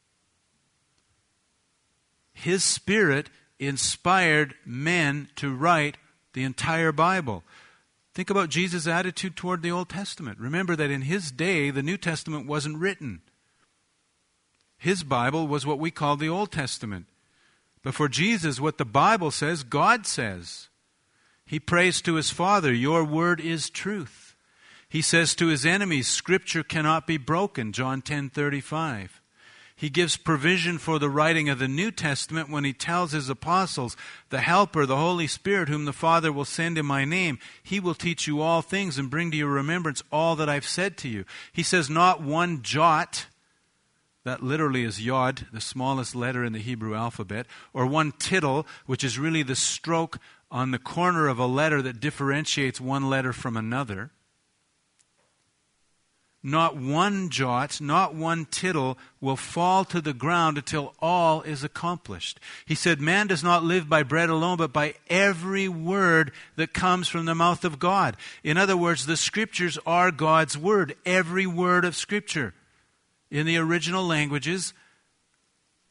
His Spirit inspired men to write the entire Bible. Think about Jesus' attitude toward the Old Testament. Remember that in his day, the New Testament wasn't written. His Bible was what we call the Old Testament. But for Jesus, what the Bible says, God says. He prays to his Father, your word is truth. He says to his enemies, Scripture cannot be broken, John ten thirty-five. He gives provision for the writing of the New Testament when he tells his apostles, the Helper, the Holy Spirit, whom the Father will send in my name, he will teach you all things and bring to your remembrance all that I've said to you. He says not one jot, that literally is yod, the smallest letter in the Hebrew alphabet, or one tittle, which is really the stroke on the corner of a letter that differentiates one letter from another. Not one jot, not one tittle will fall to the ground until all is accomplished. He said, man does not live by bread alone, but by every word that comes from the mouth of God. In other words, the Scriptures are God's word, every word of Scripture. In the original languages,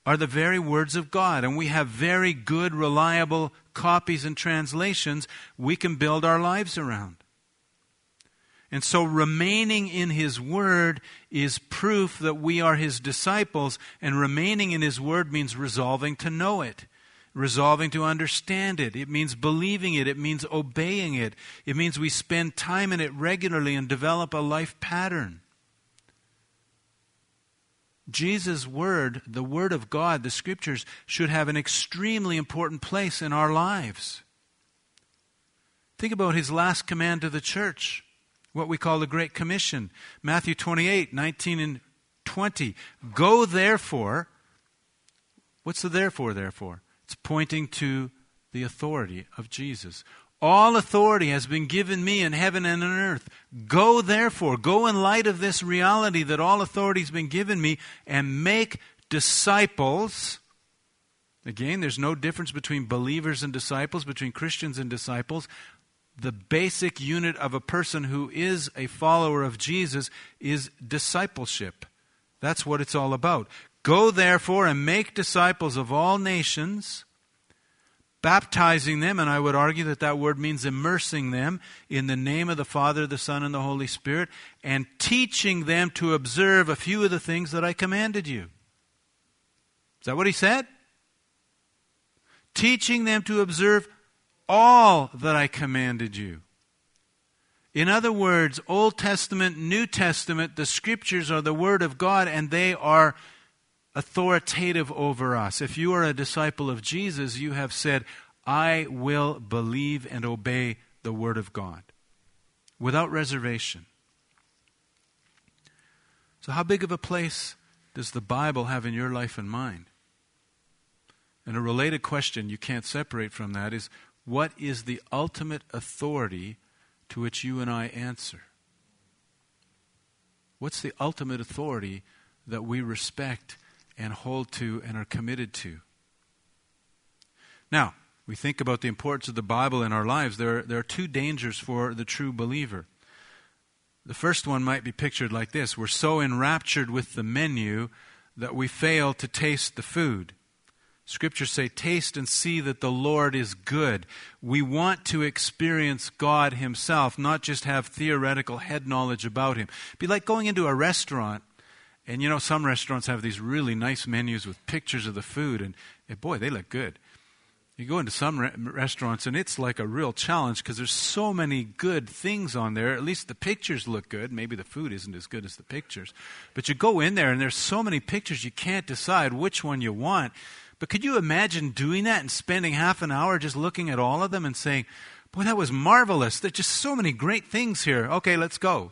are the very words of God. And we have very good, reliable copies and translations we can build our lives around. And so remaining in His Word is proof that we are His disciples, and remaining in His Word means resolving to know it, resolving to understand it. It means believing it. It means obeying it. It means we spend time in it regularly and develop a life pattern. Jesus' Word, the Word of God, the Scriptures, should have an extremely important place in our lives. Think about His last command to the church, what we call the Great Commission. Matthew twenty-eight, nineteen and twenty. Go therefore. What's the therefore, therefore? It's pointing to the authority of Jesus. All authority has been given me in heaven and on earth. Go therefore, go in light of this reality that all authority has been given me, and make disciples. Again, there's no difference between believers and disciples, between Christians and disciples. The basic unit of a person who is a follower of Jesus is discipleship. That's what it's all about. Go therefore and make disciples of all nations, baptizing them, and I would argue that that word means immersing them in the name of the Father, the Son, and the Holy Spirit, and teaching them to observe a few of the things that I commanded you. Is that what He said? Teaching them to observe all that I commanded you. In other words, Old Testament, New Testament, the Scriptures are the Word of God, and they are authoritative over us. If you are a disciple of Jesus, you have said, I will believe and obey the Word of God without reservation. So how big of a place does the Bible have in your life and mine? And a related question you can't separate from that is, what is the ultimate authority to which you and I answer? What's the ultimate authority that we respect and hold to and are committed to? Now, we think about the importance of the Bible in our lives. There are, there are two dangers for the true believer. The first one might be pictured like this. We're so enraptured with the menu that we fail to taste the food. Scriptures say, taste and see that the Lord is good. We want to experience God Himself, not just have theoretical head knowledge about Him. It'd be like going into a restaurant, and you know, some restaurants have these really nice menus with pictures of the food, and, and boy, they look good. You go into some re- restaurants, and it's like a real challenge because there's so many good things on there. At least the pictures look good. Maybe the food isn't as good as the pictures. But you go in there, and there's so many pictures, you can't decide which one you want. But could you imagine doing that and spending half an hour just looking at all of them and saying, boy, that was marvelous. There's just so many great things here. Okay, let's go.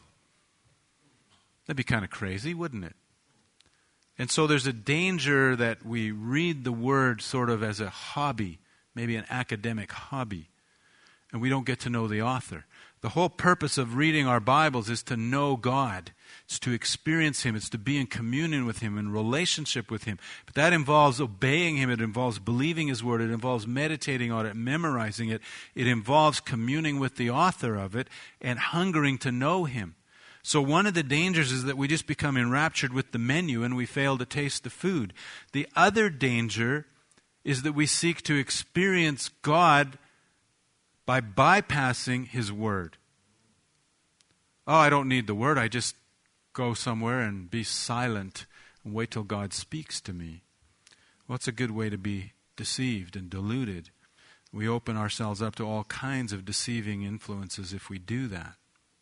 That'd be kind of crazy, wouldn't it? And so there's a danger that we read the Word sort of as a hobby, maybe an academic hobby, and we don't get to know the author. The whole purpose of reading our Bibles is to know God. It's to experience Him. It's to be in communion with Him, in relationship with Him. But that involves obeying Him. It involves believing His Word. It involves meditating on it, memorizing it. It involves communing with the author of it and hungering to know Him. So one of the dangers is that we just become enraptured with the menu and we fail to taste the food. The other danger is that we seek to experience God by bypassing His Word. Oh, I don't need the Word. I just go somewhere and be silent and wait till God speaks to me. Well, it's a good way to be deceived and deluded. We open ourselves up to all kinds of deceiving influences if we do that.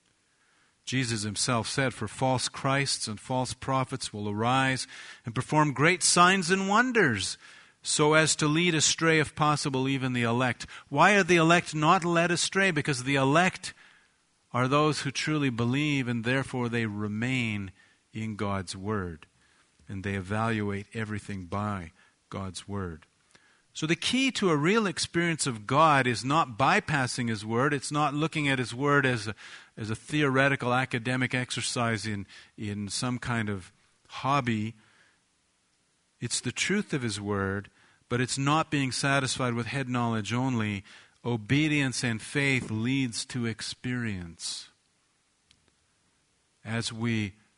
Jesus Himself said, for false Christs and false prophets will arise and perform great signs and wonders, so as to lead astray, if possible, even the elect. Why are the elect not led astray? Because the elect are those who truly believe, and therefore they remain in God's Word. And they evaluate everything by God's Word. So the key to a real experience of God is not bypassing His Word. It's not looking at His Word as a, as a theoretical academic exercise in, in some kind of hobby. It's the truth of His Word, but it's not being satisfied with head knowledge only. Obedience and faith leads to experience. As we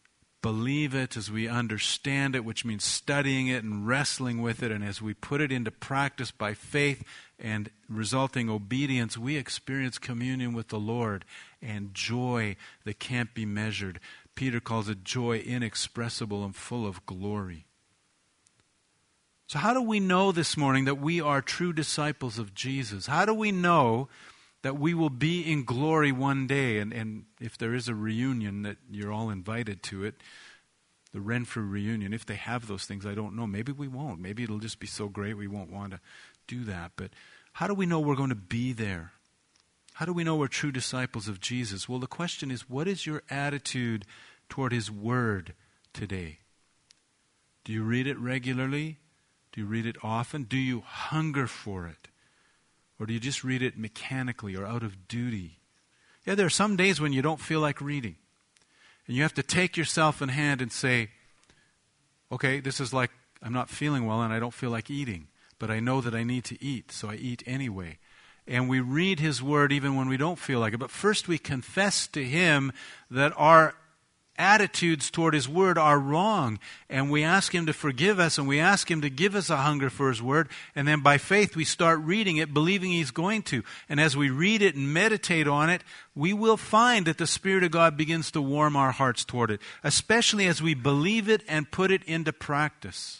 believe it, as we understand it, which means studying it and wrestling with it, and as we put it into practice by faith and resulting obedience, we experience communion with the Lord and joy that can't be measured. Peter calls it joy inexpressible and full of glory. So how do we know this morning that we are true disciples of Jesus? How do we know that we will be in glory one day? And, and if there is a reunion, that you're all invited to it, the Renfrew reunion, if they have those things, I don't know. Maybe we won't. Maybe it'll just be so great we won't want to do that. But how do we know we're going to be there? How do we know we're true disciples of Jesus? Well, the question is, what is your attitude toward His Word today? Do you read it regularly? Do you read it often? Do you hunger for it? Or do you just read it mechanically or out of duty? Yeah, there are some days when you don't feel like reading. And you have to take yourself in hand and say, okay, this is like I'm not feeling well and I don't feel like eating. But I know that I need to eat, so I eat anyway. And we read His Word even when we don't feel like it. But first we confess to Him that our attitudes toward His Word are wrong, and we ask Him to forgive us, and we ask Him to give us a hunger for His Word, and then by faith we start reading it, believing He's going to. And as we read it and meditate on it, we will find that the Spirit of God begins to warm our hearts toward it, especially as we believe it and put it into practice.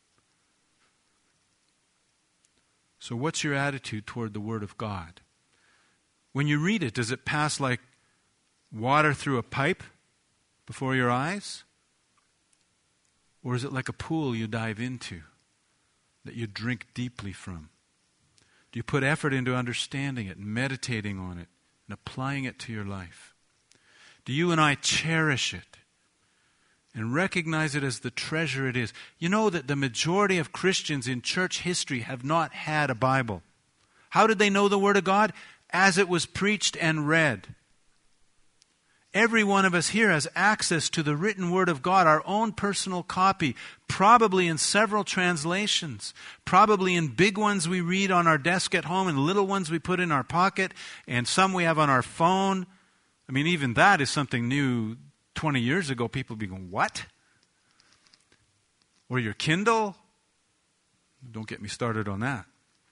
So what's your attitude toward the Word of God? When you read it, does it pass like water through a pipe before your eyes? Or is it like a pool you dive into that you drink deeply from? Do you put effort into understanding it, meditating on it, and applying it to your life? Do you and I cherish it and recognize it as the treasure it is? You know that the majority of Christians in church history have not had a Bible. How did they know the Word of God? As it was preached and read. Every one of us here has access to the written Word of God, our own personal copy, probably in several translations, probably in big ones we read on our desk at home and little ones we put in our pocket, and some we have on our phone. I mean, even that is something new. twenty years ago, people would be going, what? Or your Kindle? Don't get me started on that.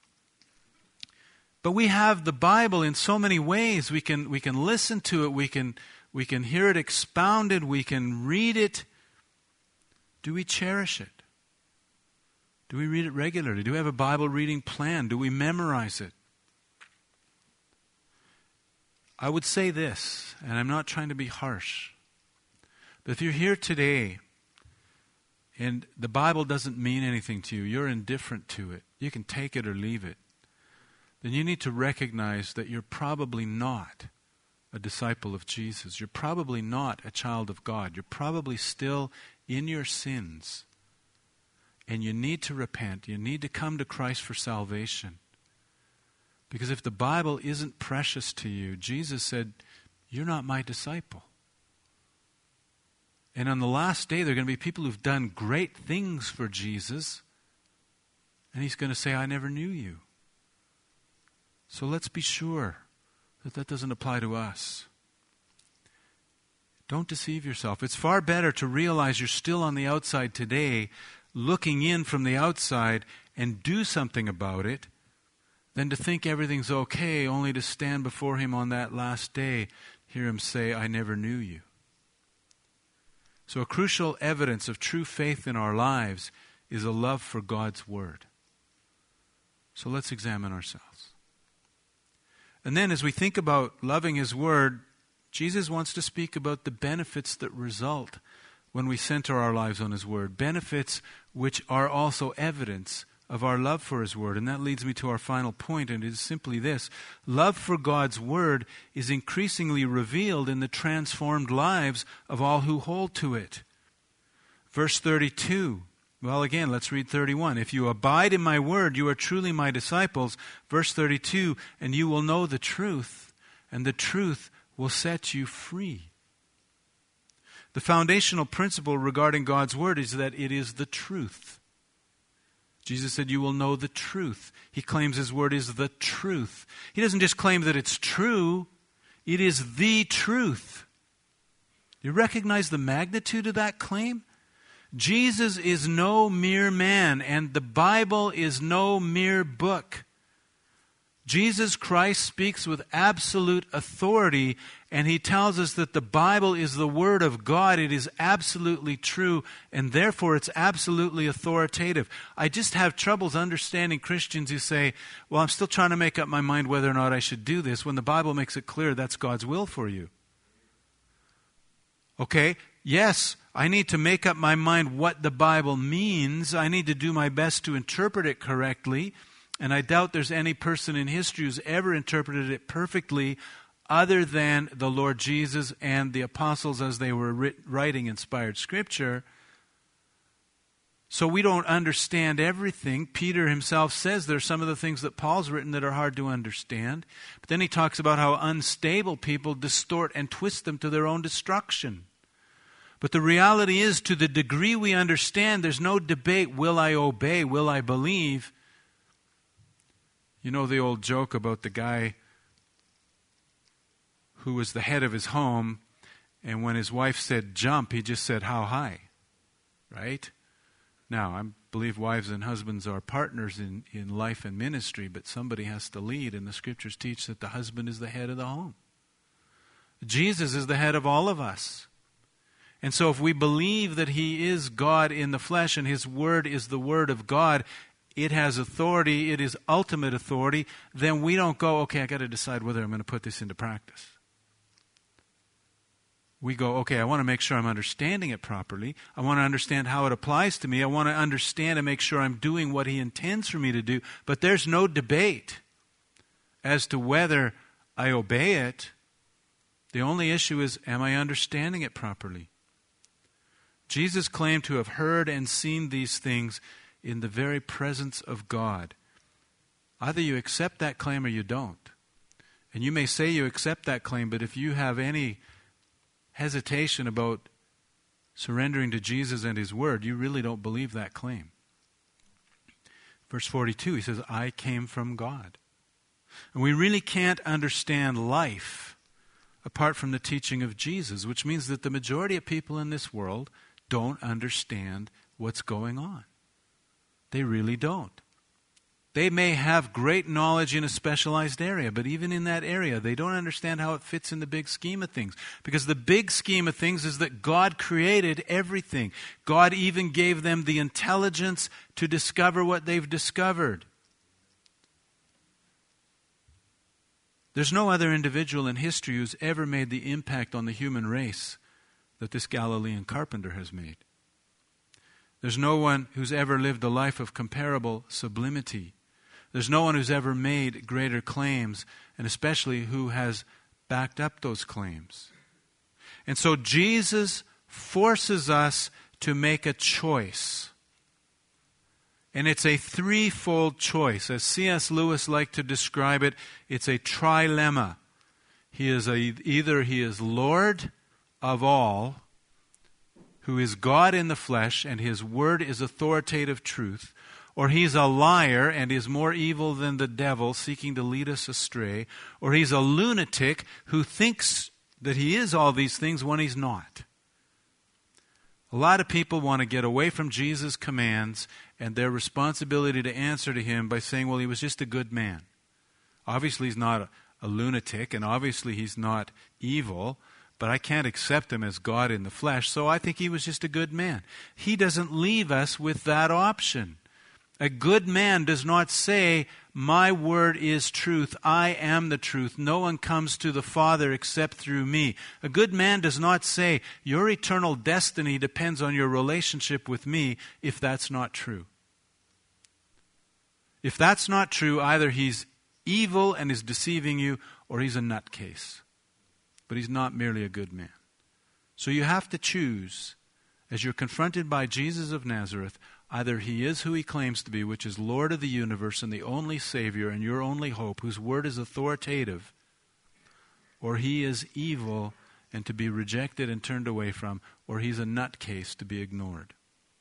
But we have the Bible in so many ways. We can, we can listen to it, we can... We can hear it expounded. We can read it. Do we cherish it? Do we read it regularly? Do we have a Bible reading plan? Do we memorize it? I would say this, and I'm not trying to be harsh, but if you're here today and the Bible doesn't mean anything to you, you're indifferent to it, you can take it or leave it, then you need to recognize that you're probably not a disciple of Jesus. You're probably not a child of God. You're probably still in your sins. And you need to repent. You need to come to Christ for salvation. Because if the Bible isn't precious to you, Jesus said, you're not my disciple. And on the last day, there are going to be people who've done great things for Jesus. And He's going to say, I never knew you. So let's be sure that that doesn't apply to us. Don't deceive yourself. It's far better to realize you're still on the outside today, looking in from the outside, and do something about it, than to think everything's okay, only to stand before Him on that last day, hear Him say, I never knew you. So a crucial evidence of true faith in our lives is a love for God's Word. So let's examine ourselves. And then as we think about loving His Word, Jesus wants to speak about the benefits that result when we center our lives on His Word. Benefits which are also evidence of our love for His Word. And that leads me to our final point, and it is simply this. Love for God's Word is increasingly revealed in the transformed lives of all who hold to it. Verse thirty-two. Well, again, let's read thirty-one. If you abide in my word, you are truly my disciples. Verse thirty-two, and you will know the truth, and the truth will set you free. The foundational principle regarding God's word is that it is the truth. Jesus said, you will know the truth. He claims His word is the truth. He doesn't just claim that it's true. It is the truth. You recognize the magnitude of that claim? Jesus is no mere man, and the Bible is no mere book. Jesus Christ speaks with absolute authority, and he tells us that the Bible is the Word of God. It is absolutely true, and therefore it's absolutely authoritative. I just have troubles understanding Christians who say, well, I'm still trying to make up my mind whether or not I should do this, when the Bible makes it clear that's God's will for you. Okay, yes, I need to make up my mind what the Bible means. I need to do my best to interpret it correctly. And I doubt there's any person in history who's ever interpreted it perfectly other than the Lord Jesus and the apostles as they were writ- writing inspired Scripture. So we don't understand everything. Peter himself says there's some of the things that Paul's written that are hard to understand. But then he talks about how unstable people distort and twist them to their own destruction. But the reality is, to the degree we understand, there's no debate, will I obey, will I believe? You know the old joke about the guy who was the head of his home, and when his wife said jump, he just said how high, right? Now, I believe wives and husbands are partners in, in life and ministry, but somebody has to lead, and the Scriptures teach that the husband is the head of the home. Jesus is the head of all of us. And so if we believe that he is God in the flesh and his word is the word of God, it has authority, it is ultimate authority, then we don't go, okay, I got to decide whether I'm going to put this into practice. We go, okay, I want to make sure I'm understanding it properly. I want to understand how it applies to me. I want to understand and make sure I'm doing what he intends for me to do. But there's no debate as to whether I obey it. The only issue is, am I understanding it properly? Jesus claimed to have heard and seen these things in the very presence of God. Either you accept that claim or you don't. And you may say you accept that claim, but if you have any hesitation about surrendering to Jesus and his word, you really don't believe that claim. Verse forty-two, he says, I came from God. And we really can't understand life apart from the teaching of Jesus, which means that the majority of people in this world don't understand what's going on. They really don't. They may have great knowledge in a specialized area, but even in that area, they don't understand how it fits in the big scheme of things. Because the big scheme of things is that God created everything. God even gave them the intelligence to discover what they've discovered. There's no other individual in history who's ever made the impact on the human race that this Galilean carpenter has made. There's no one who's ever lived a life of comparable sublimity. There's no one who's ever made greater claims, and especially who has backed up those claims. And so Jesus forces us to make a choice. And it's a threefold choice. As C S Lewis liked to describe it, it's a trilemma. He is a, either he is Lord of all, who is God in the flesh, and his word is authoritative truth, or he's a liar and is more evil than the devil, seeking to lead us astray, or he's a lunatic who thinks that he is all these things when he's not. A lot of people want to get away from Jesus' commands and their responsibility to answer to him by saying, well, he was just a good man. Obviously he's not a, a lunatic, and obviously he's not evil, but I can't accept him as God in the flesh, so I think he was just a good man. He doesn't leave us with that option. A good man does not say, my word is truth, I am the truth, no one comes to the Father except through me. A good man does not say, your eternal destiny depends on your relationship with me, if that's not true. If that's not true, either he's evil and is deceiving you, or he's a nutcase. But he's not merely a good man. So you have to choose, as you're confronted by Jesus of Nazareth, either he is who he claims to be, which is Lord of the universe and the only Savior and your only hope, whose word is authoritative, or he is evil and to be rejected and turned away from, or he's a nutcase to be ignored.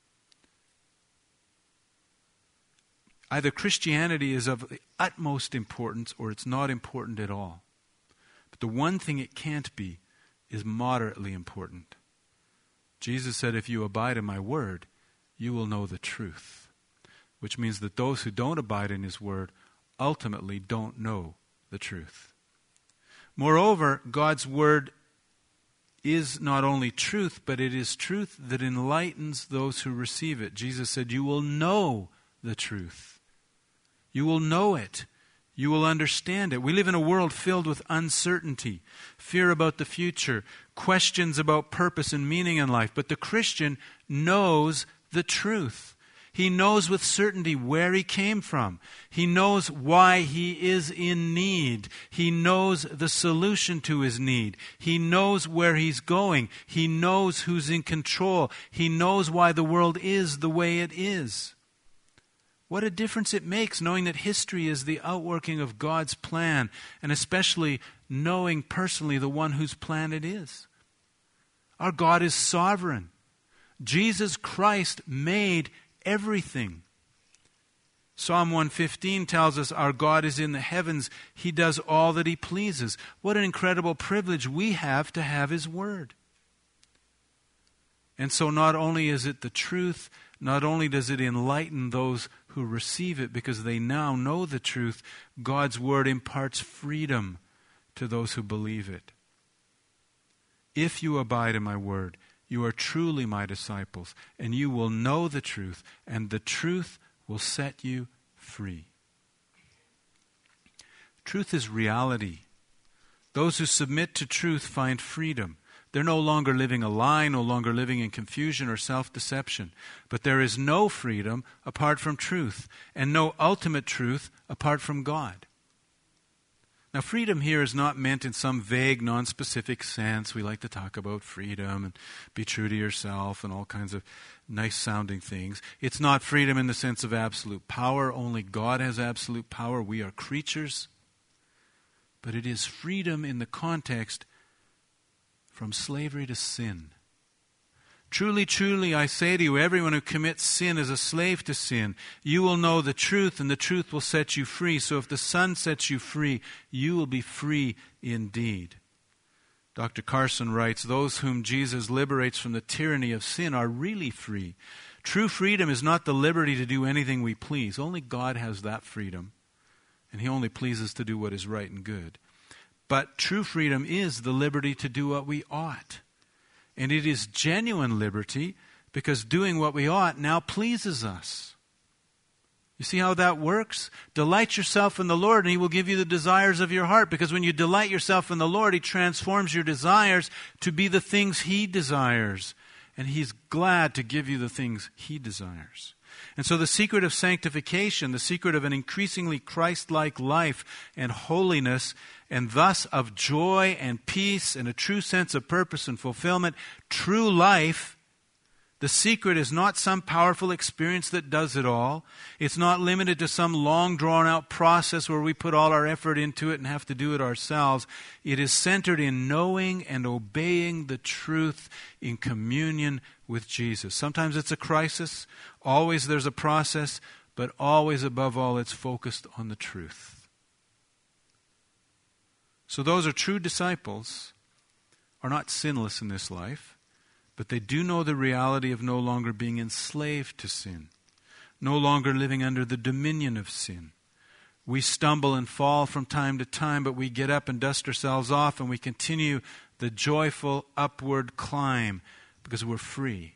Either Christianity is of the utmost importance or it's not important at all. But the one thing it can't be is moderately important. Jesus said, if you abide in my word, you will know the truth. Which means that those who don't abide in his word ultimately don't know the truth. Moreover, God's word is not only truth, but it is truth that enlightens those who receive it. Jesus said, you will know the truth. You will know it. You will understand it. We live in a world filled with uncertainty, fear about the future, questions about purpose and meaning in life. But the Christian knows the truth. He knows with certainty where he came from. He knows why he is in need. He knows the solution to his need. He knows where he's going. He knows who's in control. He knows why the world is the way it is. What a difference it makes knowing that history is the outworking of God's plan, and especially knowing personally the one whose plan it is. Our God is sovereign. Jesus Christ made everything. Psalm one fifteen tells us our God is in the heavens. He does all that he pleases. What an incredible privilege we have to have his word. And so not only is it the truth, not only does it enlighten those who receive it because they now know the truth, God's word imparts freedom to those who believe it. If you abide in my word, you are truly my disciples, and you will know the truth, and the truth will set you free. Truth is reality. Those who submit to truth find freedom. They're no longer living a lie, no longer living in confusion or self-deception. But there is no freedom apart from truth, and no ultimate truth apart from God. Now, freedom here is not meant in some vague, non-specific sense. We like to talk about freedom and be true to yourself and all kinds of nice-sounding things. It's not freedom in the sense of absolute power. Only God has absolute power. We are creatures. But it is freedom in the context from slavery to sin. Truly, truly, I say to you, everyone who commits sin is a slave to sin. You will know the truth, and the truth will set you free. So if the Son sets you free, you will be free indeed. Doctor Carson writes, those whom Jesus liberates from the tyranny of sin are really free. True freedom is not the liberty to do anything we please. Only God has that freedom, and he only pleases to do what is right and good. But true freedom is the liberty to do what we ought. And it is genuine liberty because doing what we ought now pleases us. You see how that works? Delight yourself in the Lord and he will give you the desires of your heart. Because when you delight yourself in the Lord, he transforms your desires to be the things he desires. And he's glad to give you the things he desires. And so the secret of sanctification, the secret of an increasingly Christ-like life and holiness, and thus of joy and peace and a true sense of purpose and fulfillment, true life, the secret is not some powerful experience that does it all. It's not limited to some long drawn-out process where we put all our effort into it and have to do it ourselves. It is centered in knowing and obeying the truth in communion with Jesus. Sometimes it's a crisis. Always there's a process. But always above all, it's focused on the truth. So those who are true disciples are not sinless in this life, but they do know the reality of no longer being enslaved to sin, no longer living under the dominion of sin. We stumble and fall from time to time, but we get up and dust ourselves off and we continue the joyful upward climb because we're free.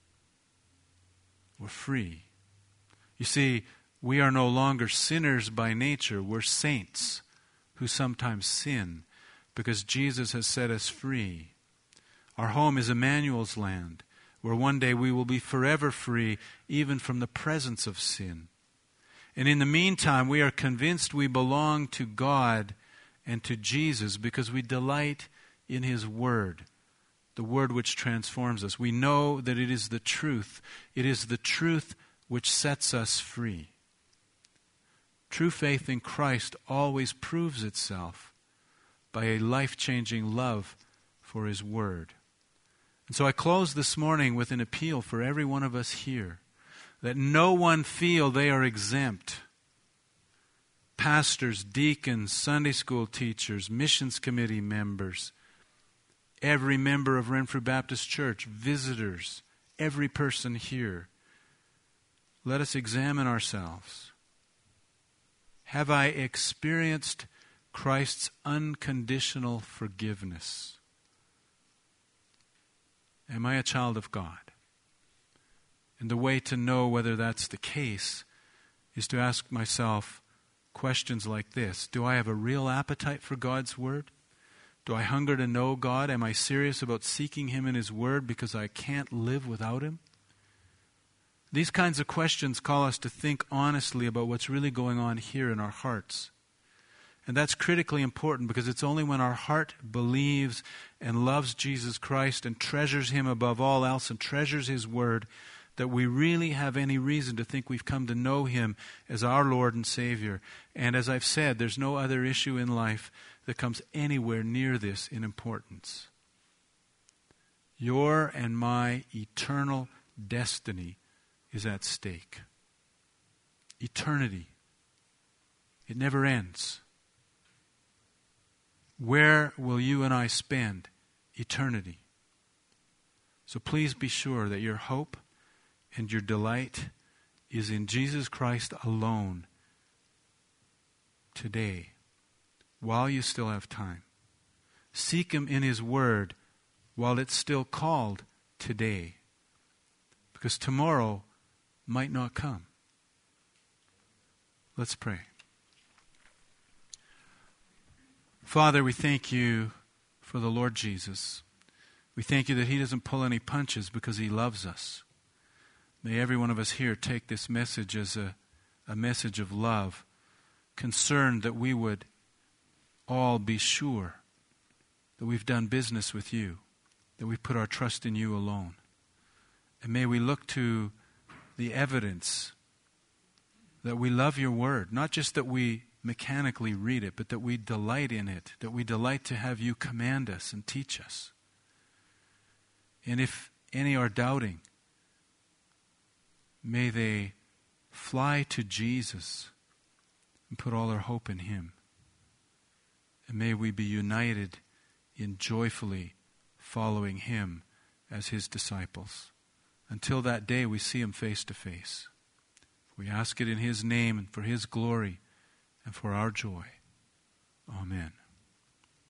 We're free. You see, we are no longer sinners by nature. We're saints who sometimes sin because Jesus has set us free. Our home is Emmanuel's land, where one day we will be forever free even from the presence of sin. And in the meantime, we are convinced we belong to God and to Jesus because we delight in his word, the word which transforms us. We know that it is the truth. It is the truth which sets us free. True faith in Christ always proves itself by a life-changing love for his word. And so I close this morning with an appeal for every one of us here, that no one feel they are exempt. Pastors, deacons, Sunday school teachers, missions committee members, every member of Renfrew Baptist Church, visitors, every person here. Let us examine ourselves. Have I experienced Christ's unconditional forgiveness? Am I a child of God? And the way to know whether that's the case is to ask myself questions like this. Do I have a real appetite for God's Word? Do I hunger to know God? Am I serious about seeking Him in His Word because I can't live without Him? These kinds of questions call us to think honestly about what's really going on here in our hearts. And that's critically important because it's only when our heart believes and loves Jesus Christ and treasures Him above all else and treasures His Word that we really have any reason to think we've come to know Him as our Lord and Savior. And as I've said, there's no other issue in life that comes anywhere near this in importance. Your and my eternal destiny is at stake. Eternity. It never ends. Where will you and I spend eternity? So please be sure that your hope and your delight is in Jesus Christ alone today, while you still have time. Seek Him in His Word while it's still called today, because tomorrow might not come. Let's pray. Father, we thank You for the Lord Jesus. We thank You that He doesn't pull any punches because He loves us. May every one of us here take this message as a, a message of love, concerned that we would all be sure that we've done business with You, that we've put our trust in You alone. And may we look to the evidence that we love Your Word, not just that we mechanically read it, but that we delight in it, that we delight to have You command us and teach us. And if any are doubting, may they fly to Jesus and put all their hope in Him. And may we be united in joyfully following Him as His disciples. Until that day we see Him face to face. We ask it in His name and for His glory and for our joy. Amen.